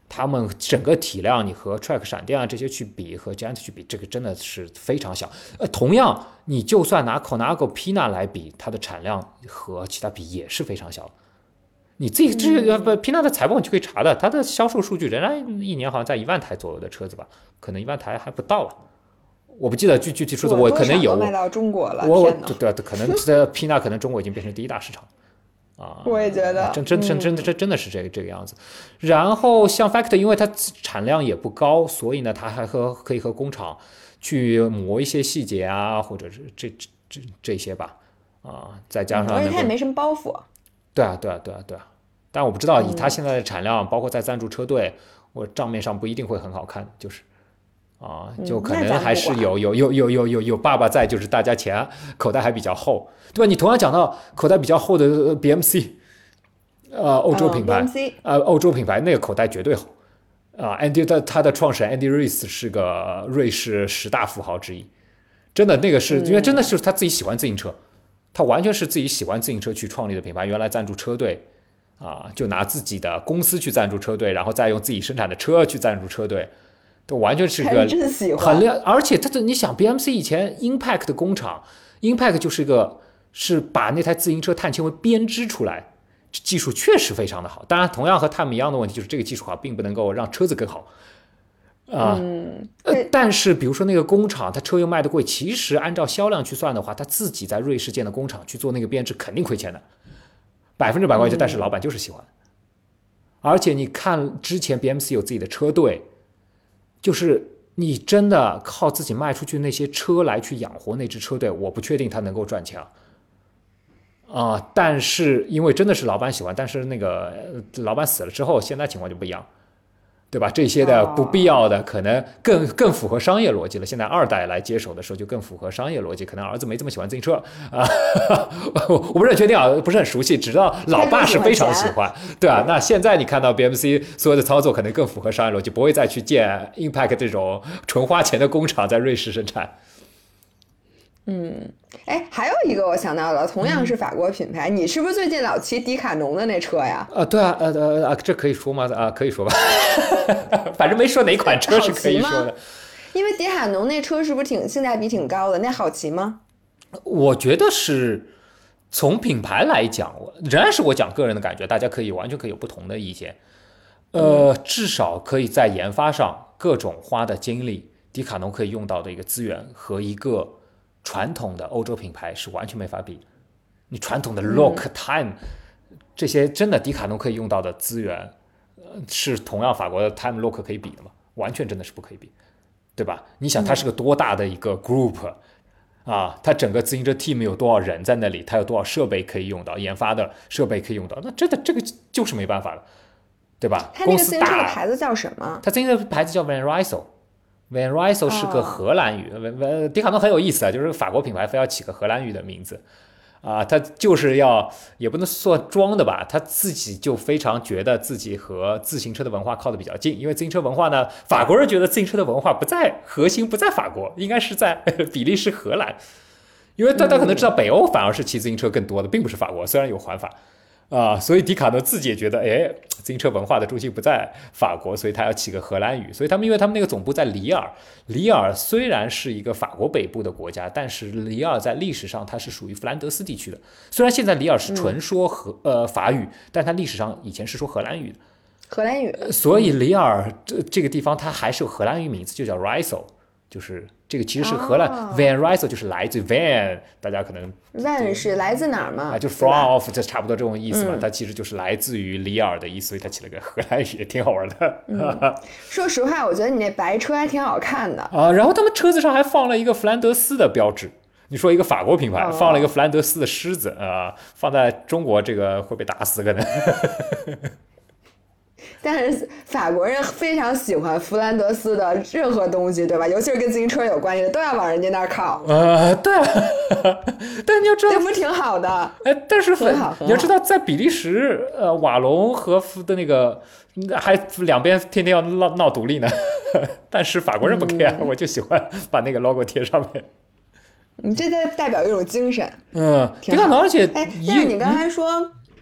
他们整个体量，你和 Track 闪电啊这些去比，和 Giant 去比，这个真的是非常小。呃，同样，你就算拿 Colnago、Pina 来比，它的产量和其他比也是非常小。你自己这个不 Pina 的财报你就可以查的，它的销售数据仍然一年好像在一万台左右的车子吧，可能一万台还不到了。我不记得具具体数字，我可能有。 卖到中国了， 我对对，可能在 Pina 可能中国已经变成第一大市场。啊， 我也觉得， 真真真真真真的是这个这个样子。然后像 Factor， 因为它产量也不高，所以呢，它还和可以和工厂去磨一些细节啊，或者是这这这这些吧，啊，再加上、那个， 而且它也没什么包袱。 对啊，对啊，对啊，对啊。但我不知道以它现在的产量，嗯、包括在赞助车队，我账面上不一定会很好看，就是。啊，就可能还是有有有有有有有爸爸在，就是大家钱口袋还比较厚，对吧？你同样讲到口袋比较厚的 B M C， 呃，欧洲品牌，呃，欧洲品牌那个口袋绝对厚啊。Andy 的他的创始人 Andy Rice 是个瑞士十大富豪之一，真的那个是因为真的是他自己喜欢自行车，他完全是自己喜欢自行车去创立的品牌。原来赞助车队啊，就拿自己的公司去赞助车队，然后再用自己生产的车去赞助车队。都完全是个很厉害，而且它的你想 B M C 以前 Impact 的工厂 ，Impact 就是一个是把那台自行车碳纤维编织出来，技术确实非常的好。当然，同样和 Time 一样的问题就是这个技术好，并不能够让车子更好啊。 嗯， 呃，但是比如说那个工厂，它车又卖得贵，其实按照销量去算的话，他自己在瑞士建的工厂去做那个编织肯定亏钱的，百分之百亏钱。但是老板就是喜欢，而且你看之前 B M C 有自己的车队。就是你真的靠自己卖出去那些车来去养活那支车队，我不确定他能够赚钱啊、呃。但是因为真的是老板喜欢，但是那个老板死了之后，现在情况就不一样，对吧？这些的不必要的可能更更符合商业逻辑了。现在二代来接手的时候就更符合商业逻辑，可能儿子没这么喜欢自行车啊，我不是很确定啊，不是很熟悉，只知道老爸是非常喜欢，对啊。那现在你看到 B M C 所有的操作可能更符合商业逻辑，不会再去建 Impact 这种纯花钱的工厂在瑞士生产。 嗯，哎，还有一个我想到了，同样是法国品牌，嗯、你是不是最近老骑迪卡侬的那车呀？ 啊，对啊，呃呃啊，这可以说吗？啊，可以说吧，反正没说哪款车是可以说的。 因为迪卡侬那车是不是挺性价比挺高的？那好骑吗？ 我觉得是从品牌来讲，仍然是我讲个人的感觉，大家可以完全可以有不同的意见。呃，至少可以在研发上各种花的精力，迪卡侬可以用到的一个资源和一个。传统的欧洲品牌是完全没法比，你传统的 Look Time、嗯、这些真的迪卡侬可以用到的资源，是同样法国的 Time Look 可以比的吗？完全真的是不可以比，对吧？你想它是个多大的一个 group、嗯、啊，它整个自行车 team 有多少人在那里，它有多少设备可以用到，研发的设备可以用到，那真的这个就是没办法了，对吧？ 它那个自行车的牌子叫什么？ 它自行车的牌子叫 Van Rysel。Van Rysel 是个荷兰语，哦、迪卡侬很有意思啊，就是法国品牌非要起个荷兰语的名字，啊，他就是要也不能说装的吧，他自己就非常觉得自己和自行车的文化靠得比较近，因为自行车文化呢，法国人觉得自行车的文化不在核心不在法国，应该是在比利时、荷兰，因为大家可能知道北欧反而是骑自行车更多的，并不是法国，虽然有环法。啊，所以迪卡侬自己也觉得，哎，自行车文化的中心不在法国，所以他要起个荷兰语。所以他们因为他们那个总部在里尔，里尔虽然是一个法国北部的国家，但是里尔在历史上它是属于弗兰德斯地区的。虽然现在里尔是纯说荷、嗯、呃法语，但它历史上以前是说荷兰语的。 荷兰语。 所以里尔这这个地方它还是有荷兰语名字，就叫 Rysel。就是这个其实是荷兰、哦、Van Rysel 就是来自 Van， 大家可能 Van 是来自哪儿嘛？ 啊，就 from off 这差不多这种意思嘛、嗯。它其实就是来自于里尔的意思，所以它起了个荷兰语，也挺好玩的。 嗯、说实话，我觉得你那白车还挺好看的啊。然后他们车子上还放了一个弗兰德斯的标志。你说一个法国品牌、哦、放了一个弗兰德斯的狮子啊、呃，放在中国这个会被打死可能。 但是法国人非常喜欢弗兰德斯的任何东西，对吧？尤其是跟自行车有关系的，都要往人家那儿靠。 呃，对啊，但你要知道， 这不挺好的？ 哎，但是很好， 你要知道，在比利时，呃，瓦隆和的那个还两边天天要闹闹独立呢，但是法国人不 care，、嗯、我就喜欢把那个 logo 贴上面。 你这在代表一种精神， 嗯，迪卡侬，而且哎，但是你刚才说。嗯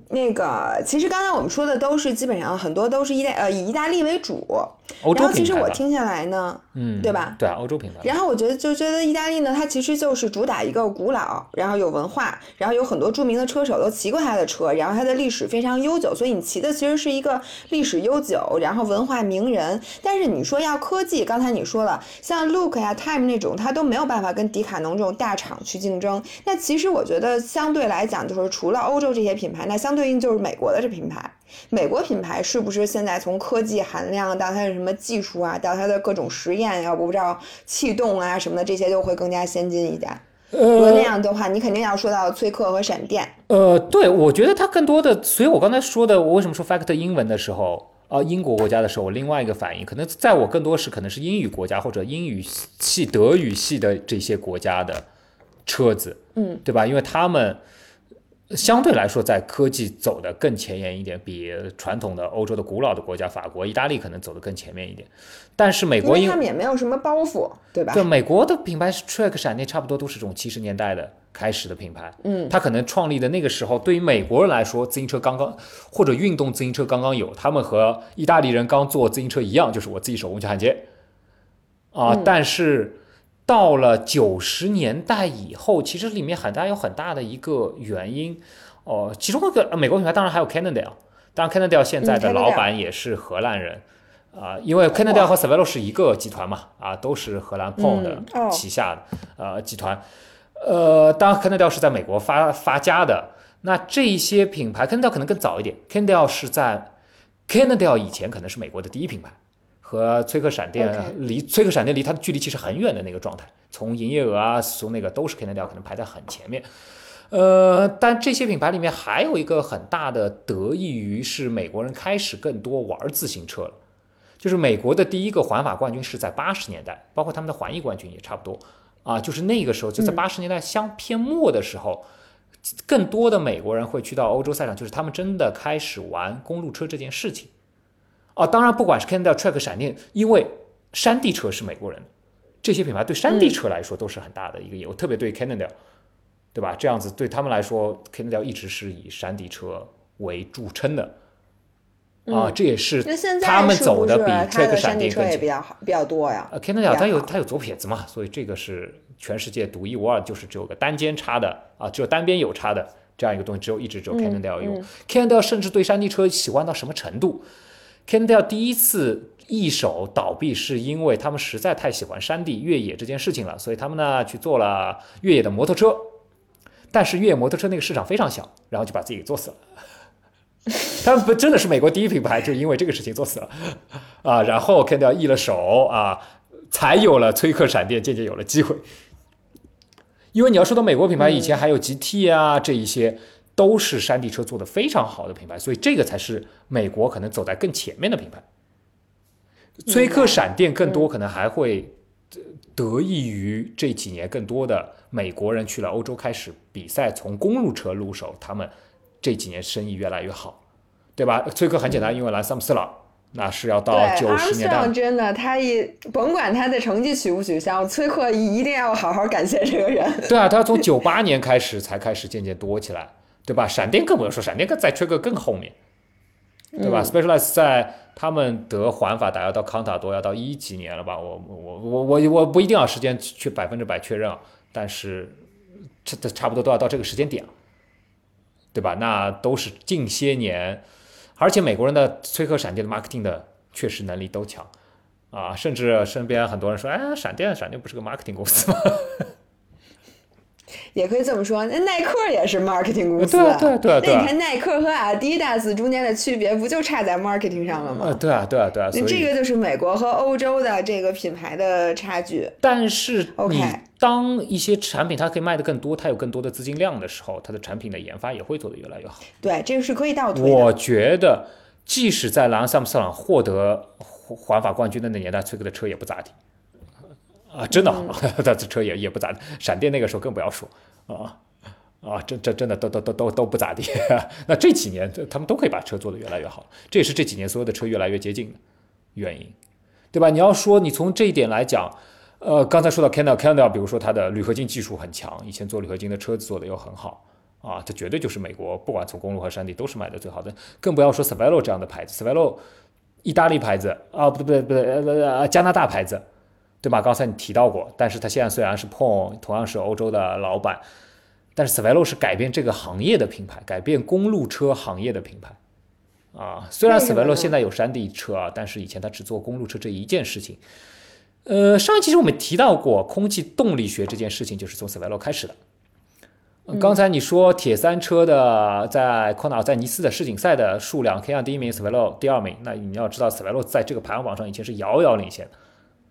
那个，其实刚才我们说的都是基本上很多都是意大呃以意大利为主， 欧洲品牌吧。 然后其实我听下来呢， 嗯， 对吧？ 对啊，欧洲品牌。 然后我觉得就觉得意大利呢，它其实就是主打一个古老，然后有文化，然后有很多著名的车手都骑过它的车，然后它的历史非常悠久，所以你骑的其实是一个历史悠久，然后文化名人。但是你说要科技，刚才你说了，像 Look 呀、Time 那种，它都没有办法跟迪卡侬这种大厂去竞争。那其实我觉得相对来讲，就是除了欧洲这些品牌，那相对应就是美国的这品牌。美国品牌是不是现在从科技含量到它的什么技术啊，到它的各种实验，要不知道气动啊什么的，这些就会更加先进一点？如果那样的话，你肯定要说到崔克和闪电。 呃，对，我觉得它更多的，所以我刚才说的，我为什么说 Factor 英文的时候，呃，英国国家的时候，另外一个反应，可能在我更多是可能是英语国家或者英语系、德语系的这些国家的车子， 嗯， 对吧？因为他们相对来说在科技走得更前沿一点，比传统的欧洲的古老的国家法国、意大利可能走得更前面一点。但是美国因为他们也没有什么包袱，对吧？ 对，美国的品牌 Trek 闪电差不多都是这种七十年代的开始的品牌， 嗯， 它可能创立的那个时候，对于美国人来说，自行车刚刚或者运动自行车刚刚有，他们和意大利人刚做自行车一样，就是我自己手工去焊接啊、 嗯， 但是到了九十年代以后，其实里面很大有很大的一个原因，哦、呃，其中一个、呃、美国品牌当然还有 Cannondale， 当然 Cannondale 现在的老板也是荷兰人。啊、呃，因为 Cannondale 和 Cervelo 是一个集团嘛，啊，都是荷兰 P O N 的旗下的、嗯哦、呃集团。呃，当然 Cannondale 是在美国发发家的。那这些品牌 Cannondale 可能更早一点 ，Cannondale 是在 Cannondale 以前可能是美国的第一品牌，和崔克闪电离崔克闪电离它的距离其实很远的那个状态，从营业额啊，从那个都是 Cannondale 可能排在很前面。呃，但这些品牌里面还有一个很大的得益于是美国人开始更多玩自行车了。就是美国的第一个环法冠军是在八十年代，包括他们的环意冠军也差不多啊。就是那个时候，就在八十年代相偏末的时候、嗯，更多的美国人会去到欧洲赛场，就是他们真的开始玩公路车这件事情。啊，当然不管是 Cannondale、Trek、闪电，因为山地车是美国人，这些品牌对山地车来说都是很大的一个业务，嗯、特别对 Cannondale， 对吧？这样子对他们来说 ，Cannondale 一直是以山地车为著称的。啊、嗯，这也是他们走的比 Trek 闪电更也比较好，比较多呀。 呃 Cannondale 它有它有左撇子嘛，所以这个是全世界独一无二，就是只有个单肩插的啊，只有单边有插的这样一个东西，只有一直只有 Cannondale 用。嗯嗯、Cannondale 甚至对山地车喜欢到什么程度 ？Cannondale 第一次一手倒闭是因为他们实在太喜欢山地越野这件事情了，所以他们呢去做了越野的摩托车，但是越野摩托车那个市场非常小，然后就把自己给做死了。他们真的是美国第一品牌，就因为这个事情做死了啊！然后 Cannondale 易了手啊，才有了崔克闪电，渐渐有了机会。因为你要说到美国品牌，以前还有 G T 啊，嗯、这一些都是山地车做的非常好的品牌，所以这个才是美国可能走在更前面的品牌。崔克闪电更多可能还会得益于这几年更多的美国人去了欧洲开始比赛，从公路车入手，他们这几年生意越来越好，对吧？崔克很简单，因为兰萨姆斯朗那是要到九十年代， 真的，他一甭管他的成绩取不取消，崔克一定要好好感谢这个人。 对啊，他从九八年开始才开始渐渐多起来，对吧？闪电更不用说，闪电在崔克更后面，对吧、嗯、？Specialized 在他们得环法打要到康塔多要到一几年了吧？我我我我我不一定要时间去百分之百确认，但是这差不多都要到这个时间点了。对吧？那都是近些年，而且美国人的崔克闪电的 marketing 的确实能力都强啊，甚至身边很多人说，哎，闪电闪电不是个 marketing 公司吗？ 也可以这么说，那耐克也是 marketing 公司。 对对对对。 那你看耐克和 Adidas 中间的区别，不就差在 marketing 上了吗？ 呃，对啊对啊对啊。所以这个就是美国和欧洲的这个品牌的差距。 但是你当一些产品它可以卖得更多，它有更多的资金量的时候，它的产品的研发也会做得越来越好。 对，这个是可以倒推的。 我觉得，即使在兰萨姆斯朗获得环法冠军的那年代，崔克的车也不咋地。啊，真的好，他的、嗯、车也也不咋地，闪电那个时候更不要说啊啊，这这真的都都都都都不咋地。那这几年他们都可以把车做得越来越好，这也是这几年所有的车越来越接近的原因，对吧？你要说你从这一点来讲，呃，刚才说到 Cannondale，Cannondale 比如说它的铝合金技术很强，以前做铝合金的车子做的又很好啊，这绝对就是美国不管从公路和山地都是卖的最好的，更不要说 Cervelo 这样的牌子 ，Cervelo 意大利牌子啊，不对不对不对，呃加拿大牌子，对吧？刚才你提到过，但是它现在虽然是 P O N 同样是欧洲的老板，但是 Cervelo 是改变这个行业的品牌，改变公路车行业的品牌。啊，虽然 Cervelo 现在有山地车啊，但是以前它只做公路车这一件事情。呃，上一期我们提到过空气动力学这件事情，就是从 Cervelo 开始的。呃、刚才你说铁三车的在 Kona 在尼斯的世锦赛的数量 ，K 二第一名 ，Cervelo 第二名。那你要知道 ，Cervelo 在这个排行榜上以前是遥遥领先的。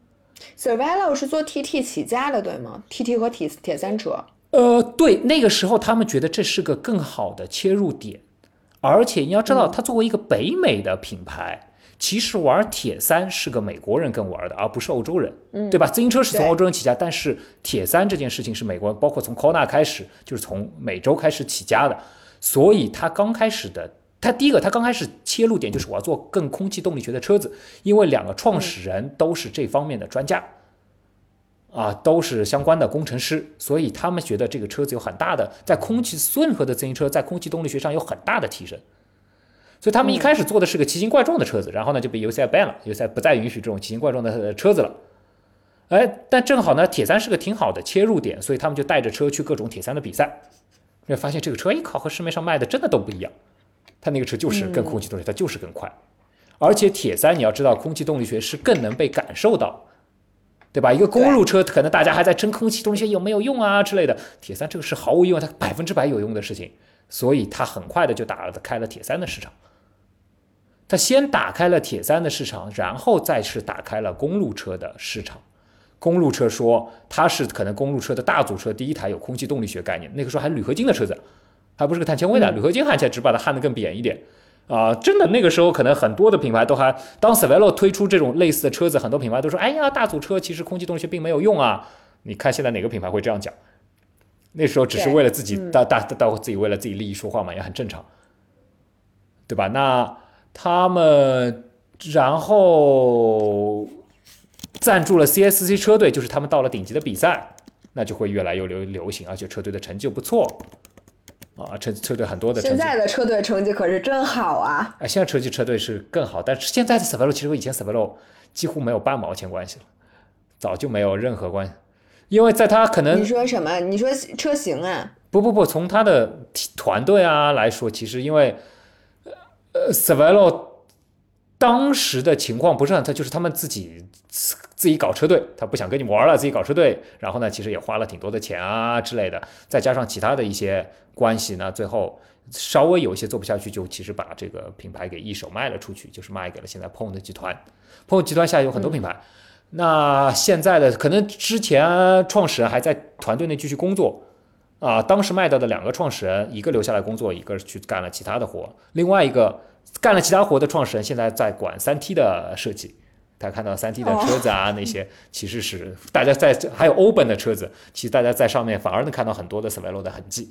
Cervelo 是做 T T 起家的，对吗 ？T T 和铁铁三车。 呃，对，那个时候他们觉得这是个更好的切入点。而且你要知道，它作为一个北美的品牌，嗯、其实玩铁三是个美国人更玩的，而不是欧洲人，嗯、对吧？自行车是从欧洲人起家，但是铁三这件事情是美国，包括从 Kona 开始，就是从美洲开始起家的。所以它刚开始的，它第一个，它刚开始切入点就是我要做更空气动力学的车子，因为两个创始人都是这方面的专家。嗯啊，都是相关的工程师，所以他们觉得这个车子有很大的在空气任何的自行车在空气动力学上有很大的提升，所以他们一开始做的是个奇形怪状的车子，嗯、然后呢就被 U C I ban 了 ，U C I 不再允许这种奇形怪状的车子了。哎，但正好呢，铁三是个挺好的切入点，所以他们就带着车去各种铁三的比赛，会发现这个车一靠和市面上卖的真的都不一样，它那个车就是跟空气动力学，它就是更快，而且铁三你要知道，空气动力学是更能被感受到。对吧？一个公路车可能大家还在争空气动力学有没有用啊之类的，铁三这个是毫无疑问，它百分之百有用的事情，所以它很快的就打开了铁三的市场。它先打开了铁三的市场，然后再是打开了公路车的市场。公路车说它是可能公路车的大组车第一台有空气动力学概念，那个时候还铝合金的车子，还不是个碳纤维的，铝合金焊起来只把它焊得更扁一点。啊、呃，真的那个时候可能很多的品牌都还，当 Cervelo 推出这种类似的车子，很多品牌都说，哎呀，大组车其实空气动力学并没有用啊。你看现在哪个品牌会这样讲？那时候只是为了自己大大大自己为了自己利益说话嘛，也很正常，对吧？那他们然后赞助了 C S C 车队，就是他们到了顶级的比赛，那就会越来越流流行，而且车队的成绩不错。啊，车车队很多的成绩， 现在的车队成绩可是真好啊！ 哎，现在车技车队是更好，但是现在的 Cervelo 其实和以前 Cervelo 几乎没有半毛钱关系了，早就没有任何关系，因为在他可能你说什么？你说车型啊？ 不不不，从他的团队啊来说，其实因为呃 Cervelo 当时的情况不是很，他就是他们自己自己搞车队，他不想跟你玩了，自己搞车队，然后呢，其实也花了挺多的钱啊之类的，再加上其他的一些关系呢，最后稍微有一些做不下去，就其实把这个品牌给一手卖了出去，就是卖给了现在 P O N 的集团。P O N 集团下有很多品牌，嗯、那现在的可能之前创始人还在团队内继续工作啊，当时卖掉的两个创始人，一个留下来工作，一个去干了其他的活，另外一个干了其他活的创始人现在在管 三 T 的设计。大家看到 三 T 的车子啊， oh. 那些其实是大家在还有欧本的车子，其实大家在上面反而能看到很多的 Cervelo 的痕迹。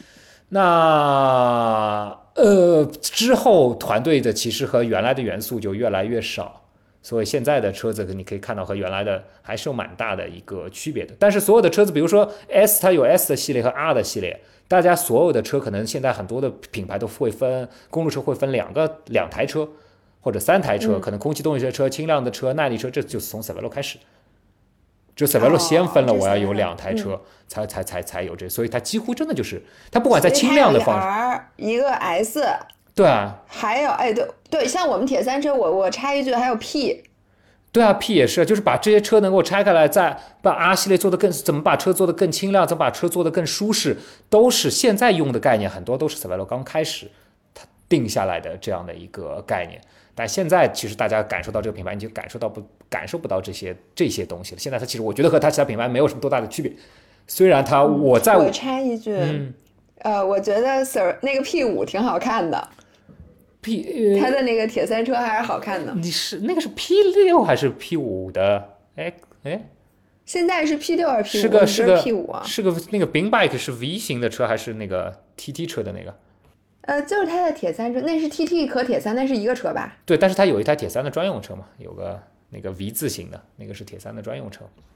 那呃之后团队的其实和原来的元素就越来越少，所以现在的车子你可以看到和原来的还是有蛮大的一个区别的。但是所有的车子，比如说 S 它有 S 的系列和 R 的系列，大家所有的车可能现在很多的品牌都会分公路车会分两个两台车。或者三台车，可能空气动力学车、轻量的车、耐力车，这就是从 Cervelo 开始。就 Cervelo 先分了，我要有两台车，哦嗯、才才才才有这，所以它几乎真的就是，它不管在轻量的方式，一个 S， 对啊， 还有哎对对，像我们铁三车，我我插一句，还有 P， 对啊 ，P 也是，就是把这些车能够拆开来，再把 R 系列做得更，怎么把车做得更轻量，怎么把车做得更舒适，都是现在用的概念，很多都是 Cervelo 刚开始它定下来的这样的一个概念。但现在其实大家感受到这个品牌，你就感受到不感受不到这些这些东西了。现在它其实我觉得和它其他品牌没有什么多大的区别。虽然它我在我插一句，嗯、呃，我觉得 Sir 那个 P 五 挺好看的 ，P 它的那个铁三车还是好看的。 你是那个是 P 六 还是 P 五 的？哎哎， 现在是 P 六 还是 P 五？ 是个是个 P 五 啊， 是个那个 Bing Bike 是 V 型的车还是那个 T T 车的那个？ 呃，就是它的铁三车，那是 T T 和铁三，那是一个车吧？ 对，但是它有一台铁三的专用车嘛，有个那个 V 字形的，那个是铁三的专用车。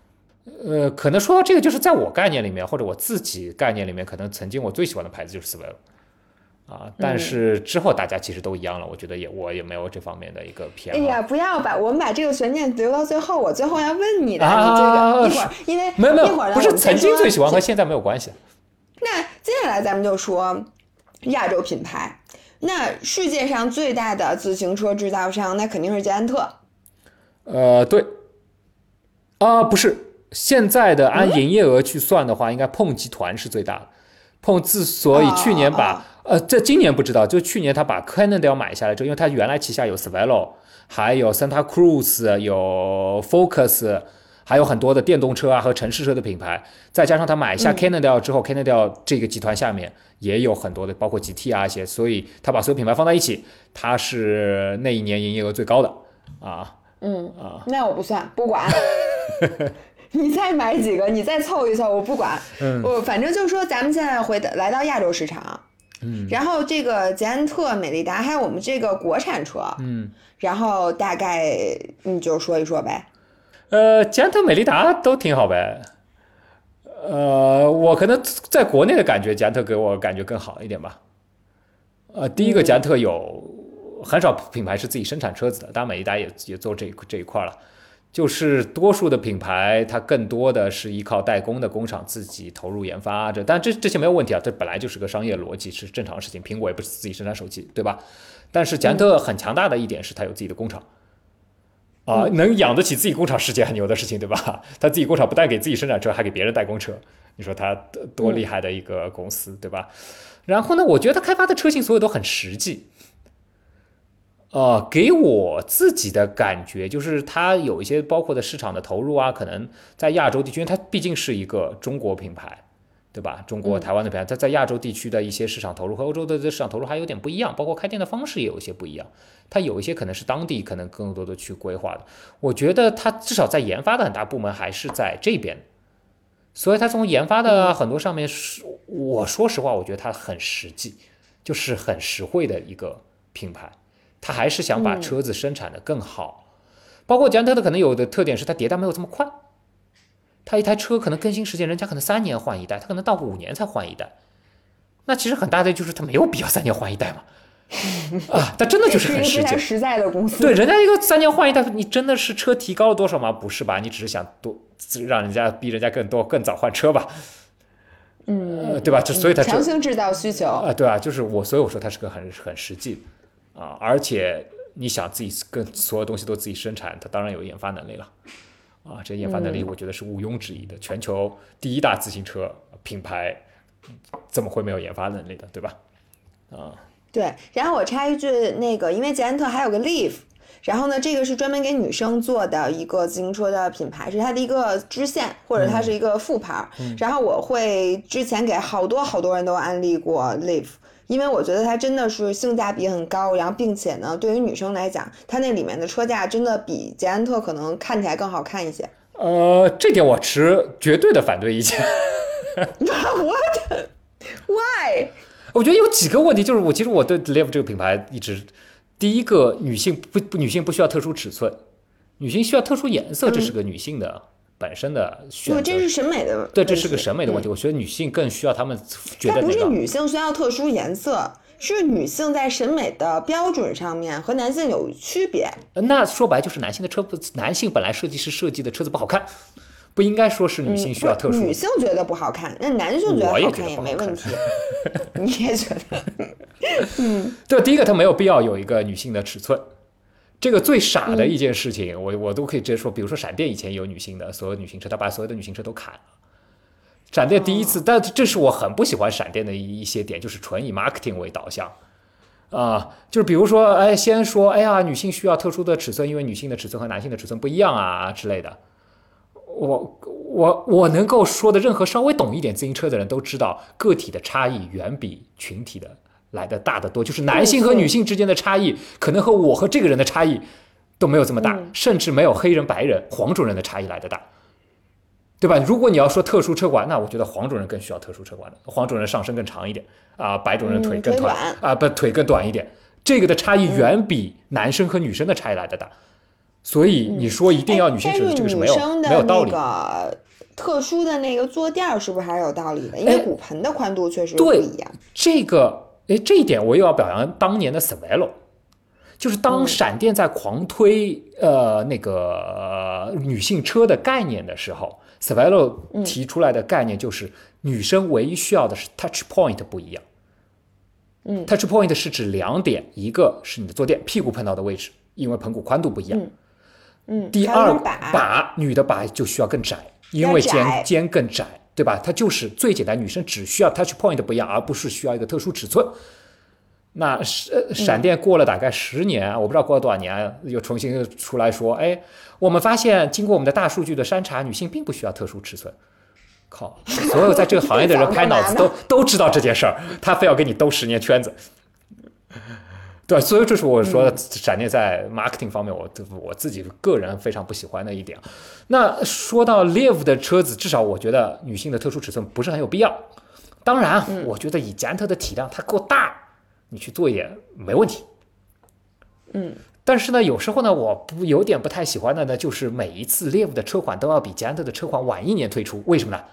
呃，可能说到这个，就是在我概念里面，或者我自己概念里面，可能曾经我最喜欢的牌子就是 Cervelo。啊，但是之后大家其实都一样了，我觉得也我也没有这方面的一个偏好。 哎呀，不要把我们把这个悬念留到最后，我最后要问你的， 啊、 你这个一会儿，因为没有没有， 一会儿不是曾经最喜欢和现在没有关系。 那接下来咱们就说亚洲品牌，那世界上最大的自行车制造商，那肯定是捷安特。 呃，对，啊，不是，现在的按营业额去算的话，嗯、应该碰集团是最大的。碰之所以去年把、哦、呃，这今年不知道，就去年他把 Cannondale 买下来之后，因为他原来旗下有 Cervelo， 还有 Santa Cruz， 有 Focus， 还有很多的电动车啊和城市车的品牌，再加上他买下 Cannondale 之后、嗯、，Cannondale 这个集团下面也有很多的，包括 G T 啊一些，所以他把所有品牌放在一起，他是那一年营业额最高的啊。 嗯啊，那我不算，不管。你再买几个，你再凑一凑，我不管。嗯，我反正就是说，咱们现在回的来到亚洲市场，嗯，然后这个捷安特、美利达还有我们这个国产车，嗯，然后大概你就说一说呗。 呃，捷安特、美利达都挺好呗。呃，我可能在国内的感觉，捷安特给我感觉更好一点吧。呃，第一个捷安特有、嗯、很少品牌是自己生产车子的，当然美利达也也做这这一块了。就是多数的品牌，它更多的是依靠代工的工厂自己投入研发，这但这这些没有问题啊，这本来就是个商业逻辑，是正常的事情。苹果也不是自己生产手机，对吧？但是捷安特很强大的一点是它有自己的工厂，啊、呃，能养得起自己工厂是件很牛的事情，对吧？他自己工厂不但给自己生产车，还给别人代工车，你说他多厉害的一个公司，对吧？然后呢，我觉得他开发的车型所有都很实际。呃，给我自己的感觉就是它有一些包括的市场的投入啊，可能在亚洲地区，因为它毕竟是一个中国品牌，对吧？中国台湾的品牌，它在亚洲地区的一些市场投入和欧洲的市场投入还有点不一样，包括开店的方式也有一些不一样。它有一些可能是当地可能更多的去规划的。我觉得它至少在研发的很大部门还是在这边，所以它从研发的很多上面，我说实话，我觉得它很实际，就是很实惠的一个品牌。他还是想把车子生产的更好，嗯、包括捷安特的可能有的特点是它迭代没有这么快，它一台车可能更新时间，人家可能三年换一代，它可能到五年才换一代，那其实很大的就是它没有必要三年换一代嘛，啊，它真的就是很实际， 实在的公司。 对，人家一个三年换一代，你真的是车提高了多少吗？不是吧？你只是想多让人家逼人家更多更早换车吧？嗯、呃，对吧？这所以它强行制造需求啊、呃，对啊，就是我，所以我说它是个很很实际。啊，而且你想自己跟所有东西都自己生产，它当然有研发能力了，啊，这研发能力我觉得是毋庸置疑的。嗯、全球第一大自行车品牌，怎么会没有研发能力的，对吧？啊， 对。然后我插一句，那个因为捷安特还有个 Liv， 然后呢，这个是专门给女生做的一个自行车的品牌，是它的一个支线或者它是一个副牌。嗯、然后我会之前给好多好多人都安利过 Liv。因为我觉得它真的是性价比很高，然后并且呢，对于女生来讲，它那里面的车架真的比捷安特可能看起来更好看一些。 呃，这点我持绝对的反对意见。 What? Why? 我觉得有几个问题，就是我其实我对 Liv 这个品牌一直，第一个女性不不女性不需要特殊尺寸，女性需要特殊颜色，这是个女性的。嗯本身的选择， 这是审美的， 对，这是个审美的问题。嗯、我觉得女性更需要她们觉得、那个， 它不是女性需要特殊颜色，是女性在审美的标准上面和男性有区别。 那说白就是男性的车不，男性本来设计师设计的车子不好看，不应该说是女性需要特殊。 嗯、女性觉得不好看，那男性觉得好看也没问题。你也觉得？嗯， 对，第一个它没有必要有一个女性的尺寸。这个最傻的一件事情，嗯、我我都可以直接说，比如说闪电以前有女性的，所有女性车，他把所有的女性车都砍了。闪电第一次，哦、但这是我很不喜欢闪电的一些点，就是纯以 marketing 为导向，啊、呃，就是比如说，哎，先说，哎呀，女性需要特殊的尺寸，因为女性的尺寸和男性的尺寸不一样啊之类的。我我我能够说的，任何稍微懂一点自行车的人都知道，个体的差异远比群体的来的大得多，就是男性和女性之间的差异，可能和我和这个人的差异都没有这么大，嗯、甚至没有黑人、白人、黄种人的差异来得大，对吧？如果你要说特殊车管，那我觉得黄种人更需要特殊车管的，黄种人上身更长一点啊、呃，白种人腿更短啊、嗯呃，不腿更短一点，这个的差异远比男生和女生的差异来得大，所以你说一定要女性尺寸，这个是没有、 嗯、 没有道理。 特殊的那个坐垫是不是还是有道理的？因为骨盆的宽度确实不一样。 这个，哎，这一点我又要表扬当年的 Cervelo， 就是当闪电在狂推、嗯、呃那个、呃、女性车的概念的时候 ，Cervelo 提出来的概念就是、嗯、女生唯一需要的是 touch point 不一样。 嗯 ，touch point 是指两点，一个是你的坐垫屁股碰到的位置，因为盆骨宽度不一样。 嗯嗯， 第二把把女的把就需要更窄，因为肩肩更窄，对吧？它就是最简单，女生只需要 touch point 不一样，而不是需要一个特殊尺寸。那闪电过了大概十年、嗯，我不知道过了多少年，又重新出来说，哎，我们发现经过我们的大数据的筛查，女性并不需要特殊尺寸。靠，所有在这个行业的人拍脑子都都知道这件事儿，他非要给你兜十年圈子。对，所以这是我说的闪电在 marketing 方面我，我我自己个人非常不喜欢的一点。那说到 Live 的车子，至少我觉得女性的特殊尺寸不是很有必要。当然，嗯、我觉得以捷安特的体量，它够大，你去做也没问题。 嗯， 但是呢，有时候呢，我不有点不太喜欢的呢，就是捷一次 Live 的车款都要比捷安特的车款晚一年推出，为什么呢？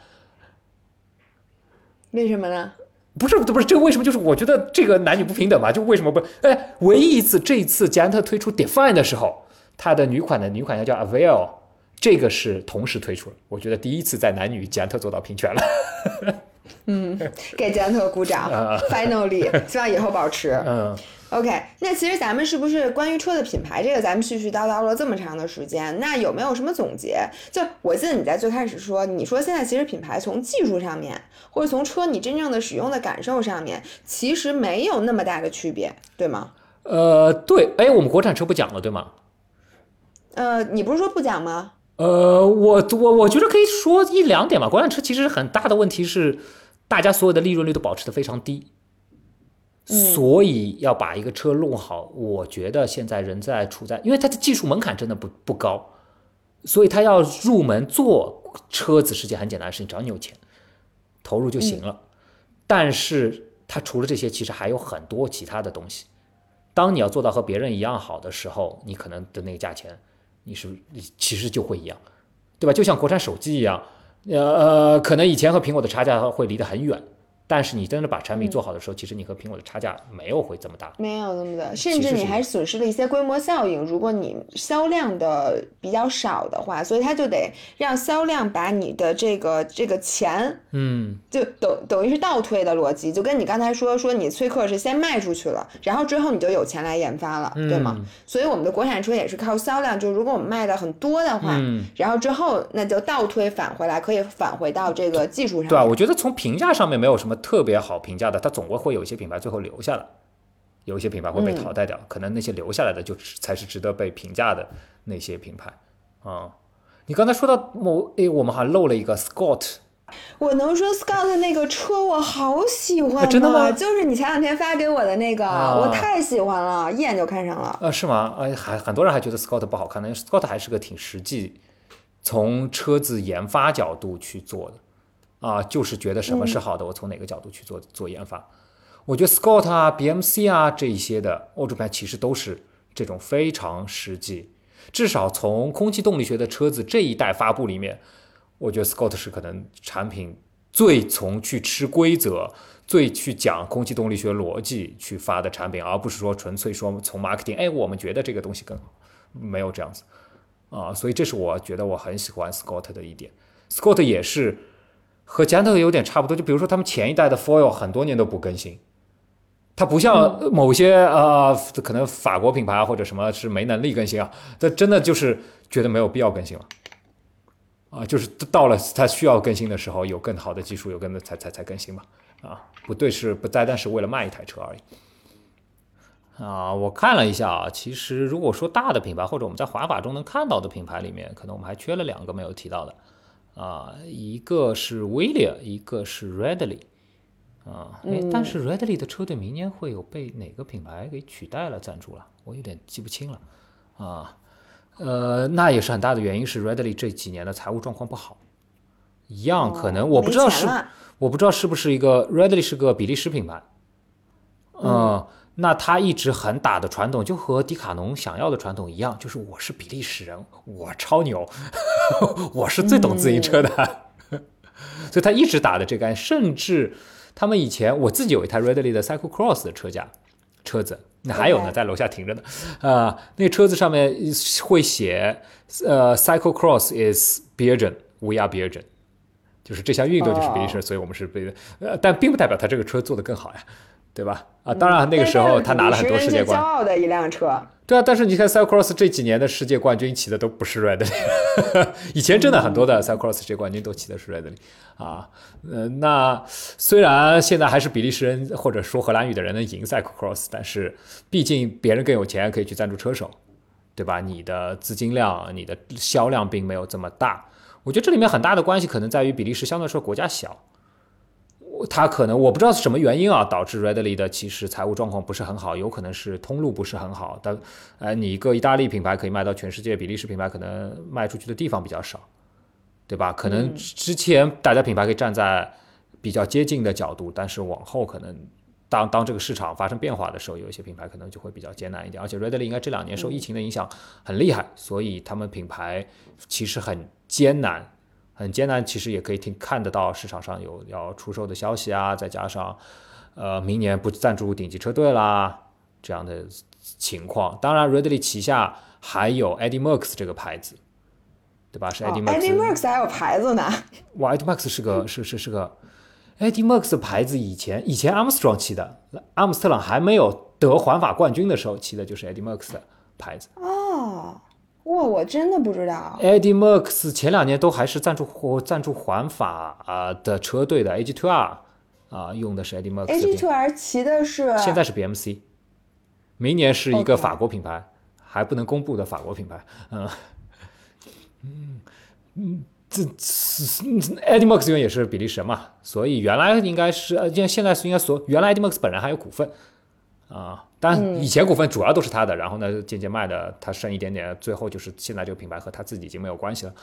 为什么呢？ 不是不是，这个为什么就是我觉得这个男女不平等嘛？就为什么不？哎，唯一一次这一次捷安特推出 Define 的时候，它的女款的女款要叫 Avail， 这个是同时推出的。我觉得第一次在男女捷安特做到平权了。 嗯，给捷安特鼓掌、uh, ，Finally， 希望以后保持。 嗯。 OK， 那其实咱们是不是关于车的品牌这个，咱们絮絮叨叨了这么长的时间，那有没有什么总结？就我记得你在最开始说，你说现在其实品牌从技术上面，或者从车你真正的使用的感受上面，其实没有那么大的区别，对吗？ 呃，对，哎，我们国产车不讲了，对吗？ 呃，你不是说不讲吗？ 呃，我我我觉得可以说一两点吧。国产车其实很大的问题是，大家所有的利润率都保持得非常低。所以要把一个车弄好，我觉得现在人在处在，因为它的技术门槛真的不不高，所以它要入门做车子是件很简单的事情，只要你有钱，投入就行了。嗯、但是它除了这些，其实还有很多其他的东西。当你要做到和别人一样好的时候，你可能的那个价钱，你是其实就会一样，对吧？就像国产手机一样，呃，可能以前和苹果的差价会离得很远。但是你真的把产品做好的时候、嗯、其实你和苹果的差价没有会这么大， 没有那么大，甚至你还损失了一些规模效应。如果你销量的比较少的话，所以它就得让销量把你的这个这个钱， 嗯， 就等等于是倒推的逻辑，就跟你刚才说说你崔克是先卖出去了，然后之后你就有钱来研发了， 嗯、 对吗？所以我们的国产车也是靠销量，就如果我们卖的很多的话， 嗯， 然后之后那就倒推返回来，可以返回到这个技术上。 对啊，我觉得从评价上面没有什么特别好评价的，它总归会有一些品牌最后留下来，有一些品牌会被淘汰掉、嗯、可能那些留下来的就才是值得被评价的那些品牌啊、嗯。你刚才说到某诶，我们还漏了一个 Scott， 我能说 Scott 那个车我好喜欢、啊、 真的吗？ 就是你前两天发给我的那个、啊、我太喜欢了，一眼就看上了。 啊，是吗？啊，还很多人还觉得 Scott 不好看呢， Scott 还是个挺实际，从车子研发角度去做的。啊，就是觉得什么是好的、嗯、我从哪个角度去做做研发。我觉得 Scott 啊 B M C 啊这一些的欧洲品牌其实都是这种非常实际，至少从空气动力学的车子这一代发布里面，我觉得 Scott 是可能产品最从去吃规则，最去讲空气动力学逻辑去发的产品，而不是说纯粹说从 marketing 哎我们觉得这个东西更好，没有这样子啊，所以这是我觉得我很喜欢 Scott 的一点。 Scott 也是和捷安特有点差不多，就比如说他们前一代的 foil 很多年都不更新，它不像某些、嗯、呃可能法国品牌或者什么是没能力更新啊，这真的就是觉得没有必要更新了啊，就是到了它需要更新的时候，有更好的技术，有更的才才才更新嘛啊，不对是不单单是为了卖一台车而已啊。我看了一下啊，其实如果说大的品牌或者我们在华法中能看到的品牌里面，可能我们还缺了两个没有提到的。啊，一个是 Wheeler， 一个是 Redley， 啊，哎，但是 Redley 的车队明年会有被哪个品牌给取代了赞助了？我有点记不清了，啊，呃，那也是很大的原因是 Redley 这几年的财务状况不好，一样可能、哦、我不知道是我不知道是不是一个 Redley 是个比利时品牌，嗯。嗯那他一直很打的传统就和迪卡侬想要的传统一样，就是我是比利时人，我超牛，我是最懂自行车的、 所以他一直打的这杆，甚至他们以前我自己有一台 Redley 的 Cycle Cross 的车架车子，那还有呢， OK 在楼下停着呢。啊、呃，那个车子上面会写，呃 ，Cycle Cross is Belgian，we are Belgian， 就是这项运动就是比利时， Oh. 所以我们是被，呃，但并不代表他这个车做得更好呀，对吧？啊，当然那个时候他拿了很多世界冠军， 骄傲的一辆车。 对啊，但是你看 Cyclocross 这几年的世界冠军骑的都不是 Redley， 以前真的很多的 Cyclocross 世界冠军都骑的是 Redley 啊。呃，那虽然现在还是比利时人或者说荷兰语的人能赢 Cyclocross， 但是毕竟别人更有钱，可以去赞助车手，对吧？你的资金量、你的销量并没有这么大。我觉得这里面很大的关系可能在于比利时相对来说国家小。他可能我不知道是什么原因啊，导致 Redley 的其实财务状况不是很好，有可能是通路不是很好。但呃，你一个意大利品牌可以卖到全世界，比利时品牌可能卖出去的地方比较少，对吧？可能之前大家品牌可以站在比较接近的角度，但是往后可能当当这个市场发生变化的时候，有一些品牌可能就会比较艰难一点。而且 Redley 应该这两年受疫情的影响很厉害，所以他们品牌其实很艰难。很艰难，其实也可以听看得到市场上有要出售的消息啊，再加上，呃，明年不赞助顶级车队啦这样的情况。当然 ，Redley 旗下还有 Eddy Merckx 这个牌子，对吧？是 Eddy Merckx。 Eddy Merckx 还有牌子呢。 哇 ，Eddy Merckx 是个是是是个 Eddy Merckx 的牌子，以前以前 Armstrong 骑的，阿姆斯特朗还没有得环法冠军的时候骑的就是 Eddy Merckx 的牌子。 哦。哇，我真的不知道。 Eddy Merckx 前两年都还是赞助或赞助环法啊的车队的 A G 二 R 啊，用的是 Eddy Merckx。 A G 二 R 骑的是现在是 B M C， 明年是一个法国品牌， okay. 还不能公布的法国品牌。嗯嗯嗯，这 Eddy Merckx 因为也是比利时嘛，所以原来应该是呃，现在是应该所原来 Eddy Merckx 本人还有股份啊。但以前股份主要都是他的，嗯、然后呢，渐渐卖的，他剩一点点，最后就是现在这个品牌和他自己已经没有关系了。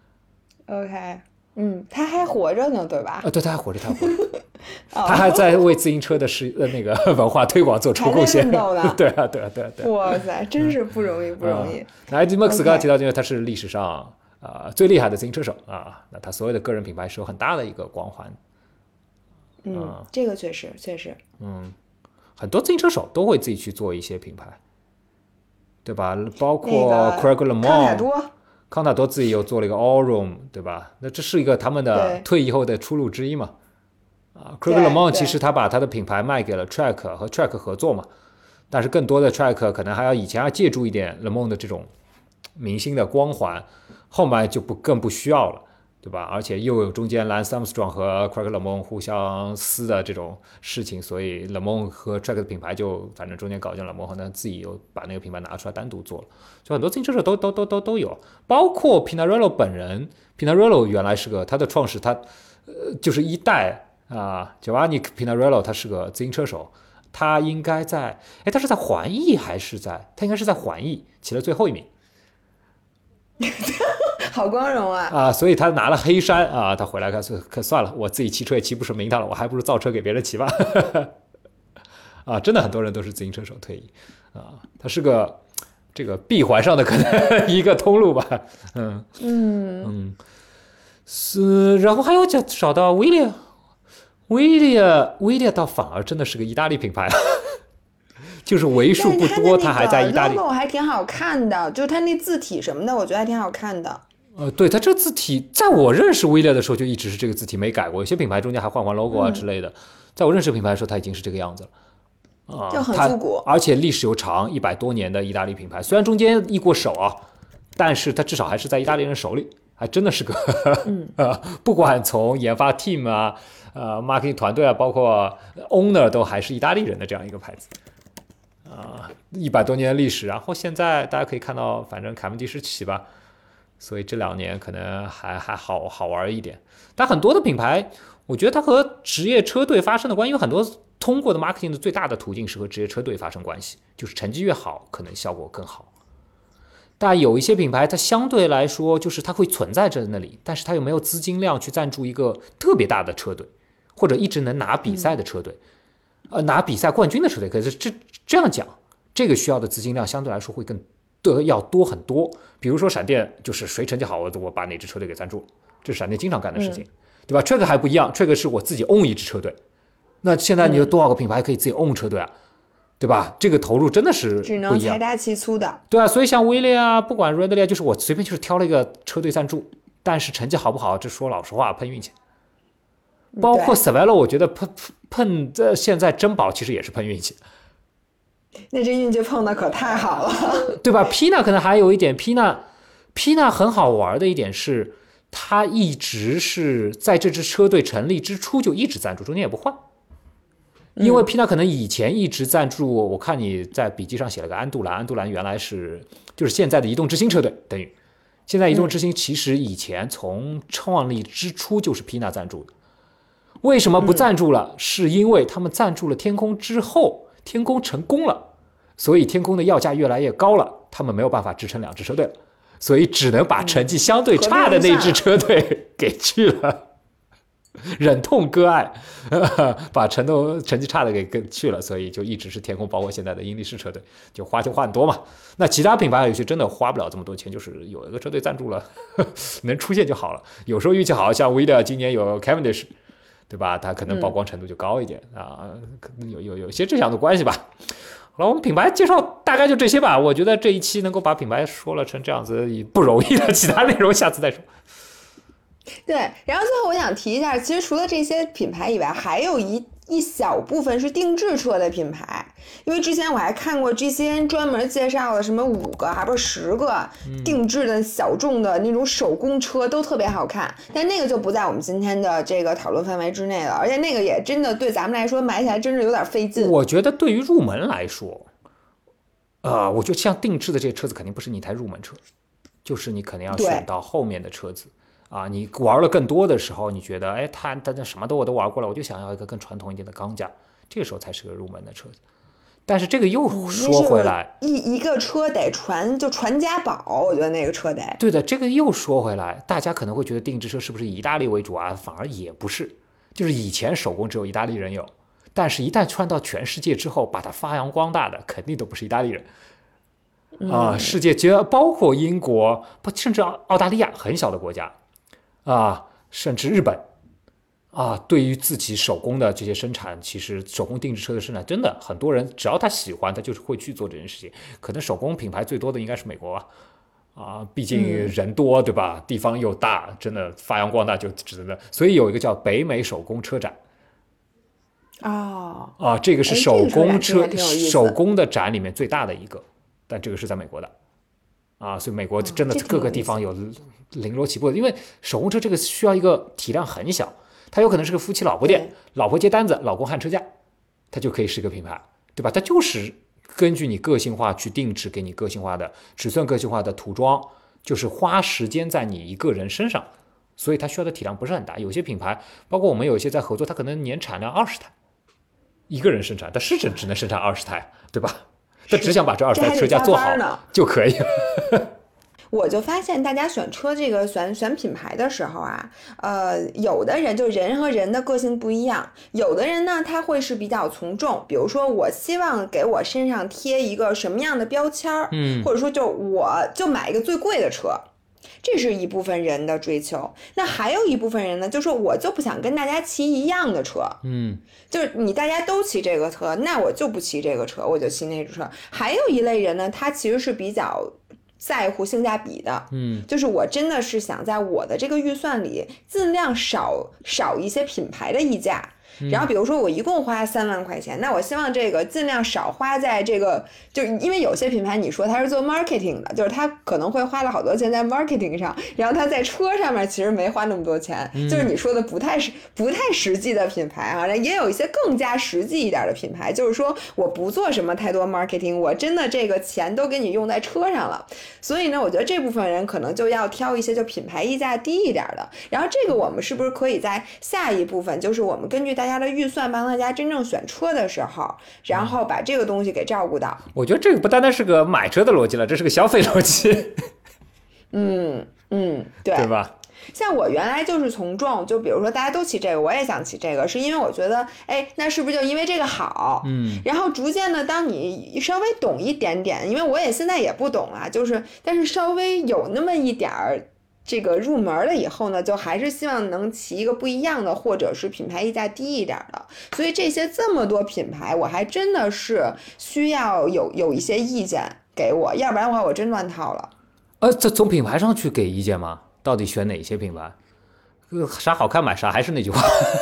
OK， 嗯，他还活着呢，对吧？ 啊，对，他还活着，他还活着，他还在为自行车的是呃那个文化推广做出贡献。 对啊，对啊，对啊，对啊。 哇塞，真是不容易，不容易。 那 Eddy Merckx 刚才提到，因为他是历史上啊、呃、最厉害的自行车手啊，那他所有的个人品牌是有很大的一个光环。 嗯，嗯这个确实确实。 嗯。很多自行车手都会自己去做一些品牌，对吧？包括 Craig LeMond、 康塔多， 康塔多自己又做了一个 Allroom， 对吧？那这是一个他们的退役后的出路之一嘛。啊 ，Craig LeMond 其实他把他的品牌卖给了 Trek 和 Trek 合作嘛，但是更多的 Trek 可能还要以前要借助一点 LeMond 的这种明星的光环，后面就不更不需要了。对吧？而且又有中间 Lance Armstrong 和 Craig LeMond 互相撕的这种事情，所以 LeMond 和 Trek 的品牌就反正中间搞定了，LeMond 好像自己又把那个品牌拿出来单独做了，就很多自行车手都都都都都有，包括 Pinarello 本人 ，Pinarello 原来是个他的创始，他呃就是一代啊 ，Giovanni Pinarello 他是个自行车手，他应该在哎他是在环意还是在他应该是在环意骑了最后一名。 好光荣啊！ 啊，所以他拿了黑山啊，他回来可可算了，我自己骑车也骑不出名堂了，我还不如造车给别人骑吧。啊，真的很多人都是自行车手退役啊，他是个这个闭环上的可能一个通路吧。嗯嗯嗯，是，然后还有找到威廉，威廉威廉倒反而真的是个意大利品牌。就是为数不多，他还在意大利。 logo 还挺好看的，就是他那字体什么的，我觉得还挺好看的。 呃，对，它这字体，在我认识威廉的时候就一直是这个字体，没改过。有些品牌中间还换换 logo 啊之类的。嗯、在我认识品牌的时候，它已经是这个样子了，啊、呃， 就很复古， 而且历史又长，一百多年的意大利品牌，虽然中间易过手啊，但是它至少还是在意大利人手里，还真的是个， 嗯呃，不管从研发 team 啊，呃 ，marketing 团队啊，包括 owner 都还是意大利人的这样一个牌子。啊，一百多年的历史，然后现在大家可以看到，反正凯文迪什骑吧，所以这两年可能还还好好玩一点。但很多的品牌，我觉得它和职业车队发生的关系，有很多通过的 marketing 的最大的途径是和职业车队发生关系，就是成绩越好，可能效果更好。但有一些品牌，它相对来说就是它会存在在那里，但是它又没有资金量去赞助一个特别大的车队，或者一直能拿比赛的车队。嗯呃，拿比赛冠军的车队，可是这这样讲，这个需要的资金量相对来说会更的要多很多。比如说闪电，就是谁成绩好，我我把哪支车队给赞助，这是闪电经常干的事情。嗯、 对吧 ？Track 还不一样 ，Track 是我自己 own 一支车队，那现在你有多少个品牌可以自己 own 车队啊？对吧？这个投入真的是不一样， 只能财大气粗的。 对啊，所以像威廉啊，不管 Ridley 啊，就是我随便就是挑了一个车队赞助，但是成绩好不好，这说老实话，碰运气。包括 Cervelo， 我觉得碰碰这现在珍宝其实也是碰运气。 那这运气碰的可太好了， 对吧 ？Pina 可能还有一点 ，Pina Pina 很好玩的一点是，他一直是在这支车队成立之初就一直赞助，中间也不换。因为 Pina 可能以前一直赞助，我看你在笔记上写了个安杜兰，安杜兰原来是就是现在的移动之星车队，等于现在移动之星其实以前从创立之初就是 Pina 赞助的。为什么不赞助了？是因为他们赞助了天空之后，天空成功了，所以天空的要价越来越高了，他们没有办法支撑两支车队了，所以只能把成绩相对差的那支车队给去了。忍痛割爱，把成都成绩差的给跟去了，所以就一直是天空，包括现在的英力士车队，就花就花很多嘛。那其他品牌有些真的花不了这么多钱，就是有一个车队赞助了，能出现就好了。有时候运气好，像威廉今年有 Cavendish， 对吧？他可能曝光程度就高一点、嗯、啊，可能有有有些这样的关系吧。好了，我们品牌介绍大概就这些吧。我觉得这一期能够把品牌说了成这样子不容易的，其他内容下次再说。 对，然后最后我想提一下，其实除了这些品牌以外，还有一一小部分是定制车的品牌，因为之前我还看过 G C N 专门介绍了什么五个还不是十个定制的小众的那种手工车，都特别好看，但那个就不在我们今天的这个讨论范围之内了，而且那个也真的对咱们来说买起来真是有点费劲。 我觉得对于入门来说，呃，我觉得像定制的这些车子肯定不是你一台入门车，就是你肯定要选到后面的车子。啊，你玩了更多的时候，你觉得，哎，他他什么都我都玩过了，我就想要一个更传统一点的钢架，这个时候才是个入门的车子。但是这个又说回来， 嗯、一一个车得传就传家宝，我觉得那个车得。 对的，这个又说回来，大家可能会觉得定制车是不是以意大利为主啊？反而也不是，就是以前手工只有意大利人有，但是一旦传到全世界之后，把它发扬光大的肯定都不是意大利人。啊、呃，世界绝包括英国，甚至澳大利亚很小的国家。啊，甚至日本，啊，对于自己手工的这些生产，其实手工定制车的生产，真的很多人只要他喜欢，他就是会去做这件事情。可能手工品牌最多的应该是美国吧，啊，毕竟人多，对吧？地方又大，真的发扬光大就只能。所以有一个叫北美手工车展。 哦， 啊，这个是手工车、这个、手工的展里面最大的一个，但这个是在美国的。啊，所以美国真的各个地方有绫罗起步的，因为手工车这个需要一个体量很小，它有可能是个夫妻老婆店，老婆接单子，老公焊车架，它就可以是个品牌，对吧？它就是根据你个性化去定制，给你个性化的尺寸、个性化的涂装，就是花时间在你一个人身上，所以它需要的体量不是很大。有些品牌，包括我们有一些在合作，它可能年产量二十台，一个人生产，但市政只能生产二十台，对吧？他只想把这二十台车架做好就可以了。 我就发现大家选车这个选选品牌的时候啊，呃，有的人就人和人的个性不一样，有的人呢他会是比较从众，比如说我希望给我身上贴一个什么样的标签，嗯，或者说就我就买一个最贵的车。这是一部分人的追求，那还有一部分人呢，就说我就不想跟大家骑一样的车， 嗯， 就是你大家都骑这个车，那我就不骑这个车，我就骑那个车。还有一类人呢，他其实是比较在乎性价比的， 嗯， 就是我真的是想在我的这个预算里尽量少少一些品牌的溢价。然后比如说我一共花三万块钱，那我希望这个尽量少花在这个，就因为有些品牌你说它是做 marketing 的，就是它可能会花了好多钱在 marketing 上，然后它在车上面其实没花那么多钱，就是你说的不太是不太实际的品牌啊。也有一些更加实际一点的品牌，就是说我不做什么太多 marketing， 我真的这个钱都给你用在车上了。所以呢，我觉得这部分人可能就要挑一些就品牌溢价低一点的。然后这个我们是不是可以在下一部分，就是我们根据大家的预算帮大家真正选车的时候，然后把这个东西给照顾到。 我觉得这个不单单是个买车的逻辑了，这是个消费逻辑。 嗯嗯，对， 对吧？ 像我原来就是从众，就比如说大家都骑这个，我也想骑这个，是因为我觉得，哎，那是不是就因为这个好？ 嗯， 然后逐渐的，当你稍微懂一点点，因为我也现在也不懂啊，就是但是稍微有那么一点儿这个入门了以后呢，就还是希望能骑一个不一样的，或者是品牌溢价低一点的。所以这些这么多品牌，我还真的是需要有有一些意见给我，要不然的话我真乱套了。 呃，这从品牌上去给意见吗？到底选哪些品牌？呃，啥好看买啥，还是那句话。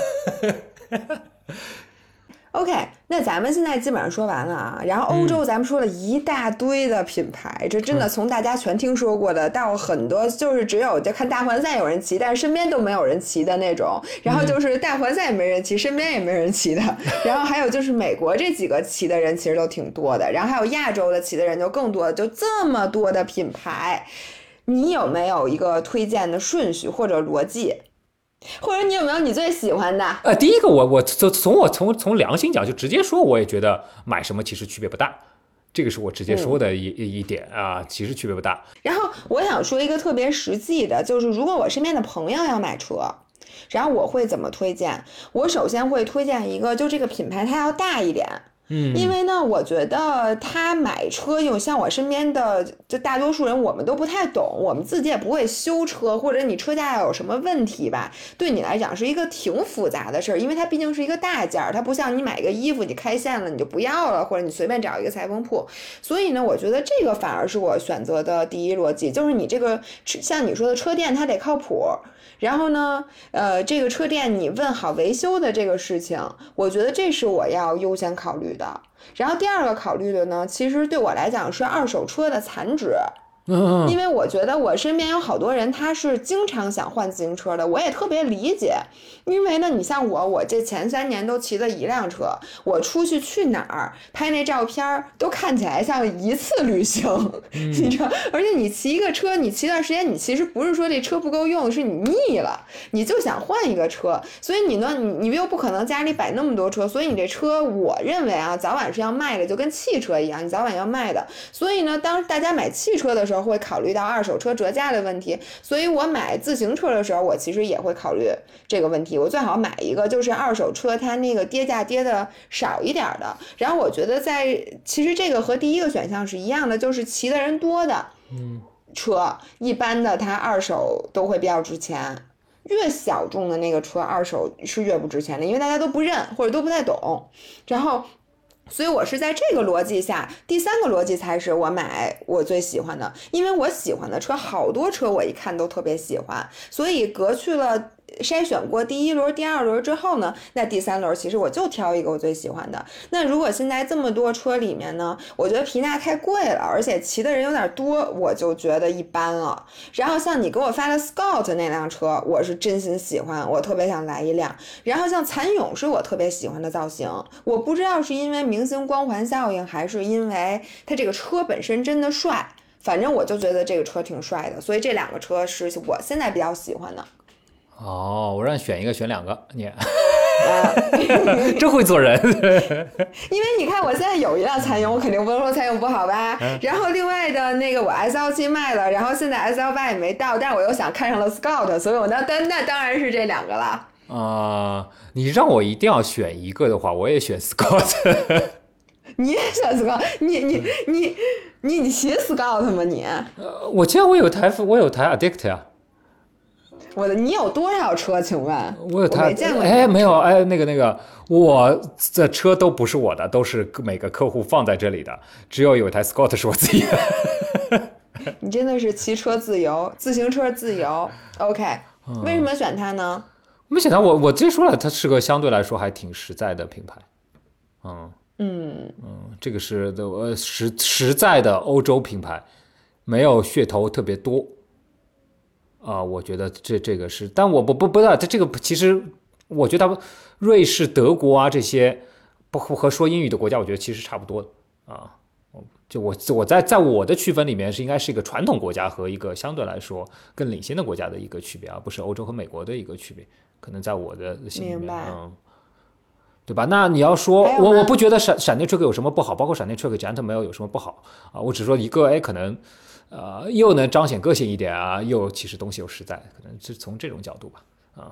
OK，那咱们现在基本上说完了啊。然后欧洲咱们说了一大堆的品牌，嗯、这真的从大家全听说过的到很多就是只有就看大环赛有人骑，但是身边都没有人骑的那种。然后就是大环赛没人骑，身边也没人骑的。然后还有就是美国这几个骑的人其实都挺多的，然后还有亚洲的骑的人就更多，就这么多的品牌，你有没有一个推荐的顺序或者逻辑？或者你有没有你最喜欢的？ 呃，第一个我我从从我从从良心讲，就直接说，我也觉得买什么其实区别不大，这个是我直接说的一、嗯、一点啊，其实区别不大。 然后我想说一个特别实际的，就是如果我身边的朋友要买车，然后我会怎么推荐？我首先会推荐一个，就这个品牌它要大一点。嗯，因为呢，我觉得他买车，有像我身边的就大多数人，我们都不太懂，我们自己也不会修车，或者你车架有什么问题吧，对你来讲是一个挺复杂的事儿，因为它毕竟是一个大件儿，它不像你买个衣服，你开线了你就不要了，或者你随便找一个裁缝铺。所以呢，我觉得这个反而是我选择的第一逻辑，就是你这个像你说的车店，它得靠谱。然后呢，呃，这个车店你问好维修的这个事情，我觉得这是我要优先考虑的。然后第二个考虑的呢，其实对我来讲是二手车的残值。嗯，因为我觉得我身边有好多人他是经常想换自行车的，我也特别理解。因为呢，你像我，我这前三年都骑了一辆车，我出去去哪儿拍那照片都看起来像一次旅行，嗯、你知道？而且你骑一个车，你骑段时间，你其实不是说这车不够用，是你腻了，你就想换一个车。所以你呢，你你又不可能家里摆那么多车，所以你这车，我认为啊，早晚是要卖的，就跟汽车一样，你早晚要卖的。所以呢，当大家买汽车的时候，会考虑到二手车折价的问题，所以我买自行车的时候，我其实也会考虑这个问题。我最好买一个就是二手车，它那个跌价跌的少一点的。然后我觉得在其实这个和第一个选项是一样的，就是骑的人多的车，一般的它二手都会比较值钱。越小众的那个车二手是越不值钱的，因为大家都不认或者都不太懂。然后所以我是在这个逻辑下，第三个逻辑才是我买我最喜欢的，因为我喜欢的车好多车我一看都特别喜欢，所以隔去了筛选过第一轮第二轮之后呢，那第三轮其实我就挑一个我最喜欢的。那如果现在这么多车里面呢，我觉得皮纳太贵了，而且骑的人有点多，我就觉得一般了。然后像你给我发的 Scott 那辆车，我是真心喜欢，我特别想来一辆。然后像蚕蛹是我特别喜欢的造型，我不知道是因为明星光环效应，还是因为它这个车本身真的帅，反正我就觉得这个车挺帅的，所以这两个车是我现在比较喜欢的。 哦，我让你选一个选两个，你真会做人。 因为你看我现在有一辆蚕蛹，我肯定不能说蚕蛹不好吧。然后另外的那个我 S L 七卖了，然后现在 S L 八也没到，但是我又想看上了 Scott， 所以我那那当然是这两个了。 啊、呃，你让我一定要选一个的话，我也选 Scott。 你也选 Scott？ 你你你你你骑 Scott 吗你？ 呃，我记得我有台我有台 Addict 啊。 我的，你有多少车？请问， 我有台， 我没见过。 哎，没有，哎，那个那个，我的车都不是我的，都是每个客户放在这里的，只有有一台 Scott 是我自己的。 你真的是骑车自由，自行车自由。OK，、嗯、为什么选它呢？ 没选它，我我直接说了，它是个相对来说还挺实在的品牌。嗯嗯嗯，这个是的，呃，实实在的欧洲品牌，没有噱头特别多。啊、呃，我觉得这这个是，但我不不不知道，这这个其实，我觉得瑞士、德国啊这些不和说英语的国家，我觉得其实差不多的啊。就我我在在我的区分里面是应该是一个传统国家和一个相对来说更领先的国家的一个区别，而不是欧洲和美国的一个区别。可能在我的心里面， 明白， 嗯，对吧？那你要说我我不觉得闪闪电 truck 有什么不好，包括闪电 truck Giant 没有有什么不好啊，我只说一个，哎，可能。呃，又能彰显个性一点啊，又其实东西又实在，可能是从这种角度吧，啊，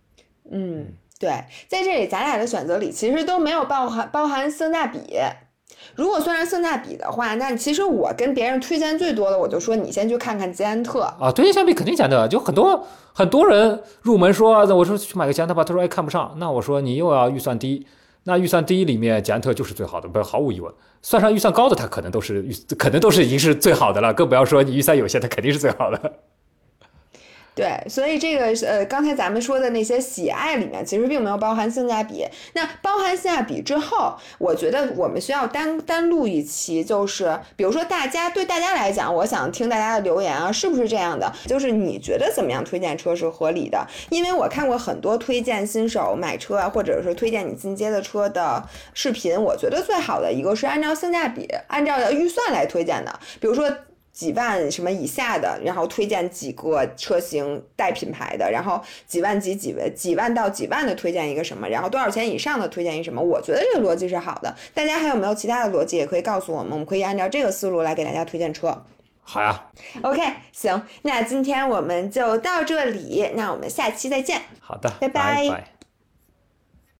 嗯，对，在这里咱俩的选择里，其实都没有包含包含性价比， 如果算上性价比的话，那其实我跟别人推荐最多的，我就说你先去看看捷安特啊。推荐性价比肯定捷安特，就很多很多人入门说，我说去买个捷安特吧，他说哎看不上，那我说你又要预算低，那预算低里面捷安特就是最好的，不毫无疑问。算上预算高的，它可能都是可能都是已经是最好的了，更不要说你预算有限，它肯定是最好的。 对，所以这个呃，刚才咱们说的那些喜爱里面，其实并没有包含性价比。那包含性价比之后，我觉得我们需要单单录一期，就是比如说大家对大家来讲，我想听大家的留言啊，是不是这样的？就是你觉得怎么样推荐车是合理的？因为我看过很多推荐新手买车啊，或者是推荐你进阶的车的视频，我觉得最好的一个是按照性价比、按照预算来推荐的，比如说几万什么以下的，然后推荐几个车型带品牌的，然后几万几几万几万到几万的推荐一个什么，然后多少钱以上的推荐一什么。我觉得这个逻辑是好的，大家还有没有其他的逻辑也可以告诉我们，我们可以按照这个思路来给大家推荐车。 好呀 OK 行，那今天我们就到这里，那我们下期再见。 好的， 拜拜。 拜拜。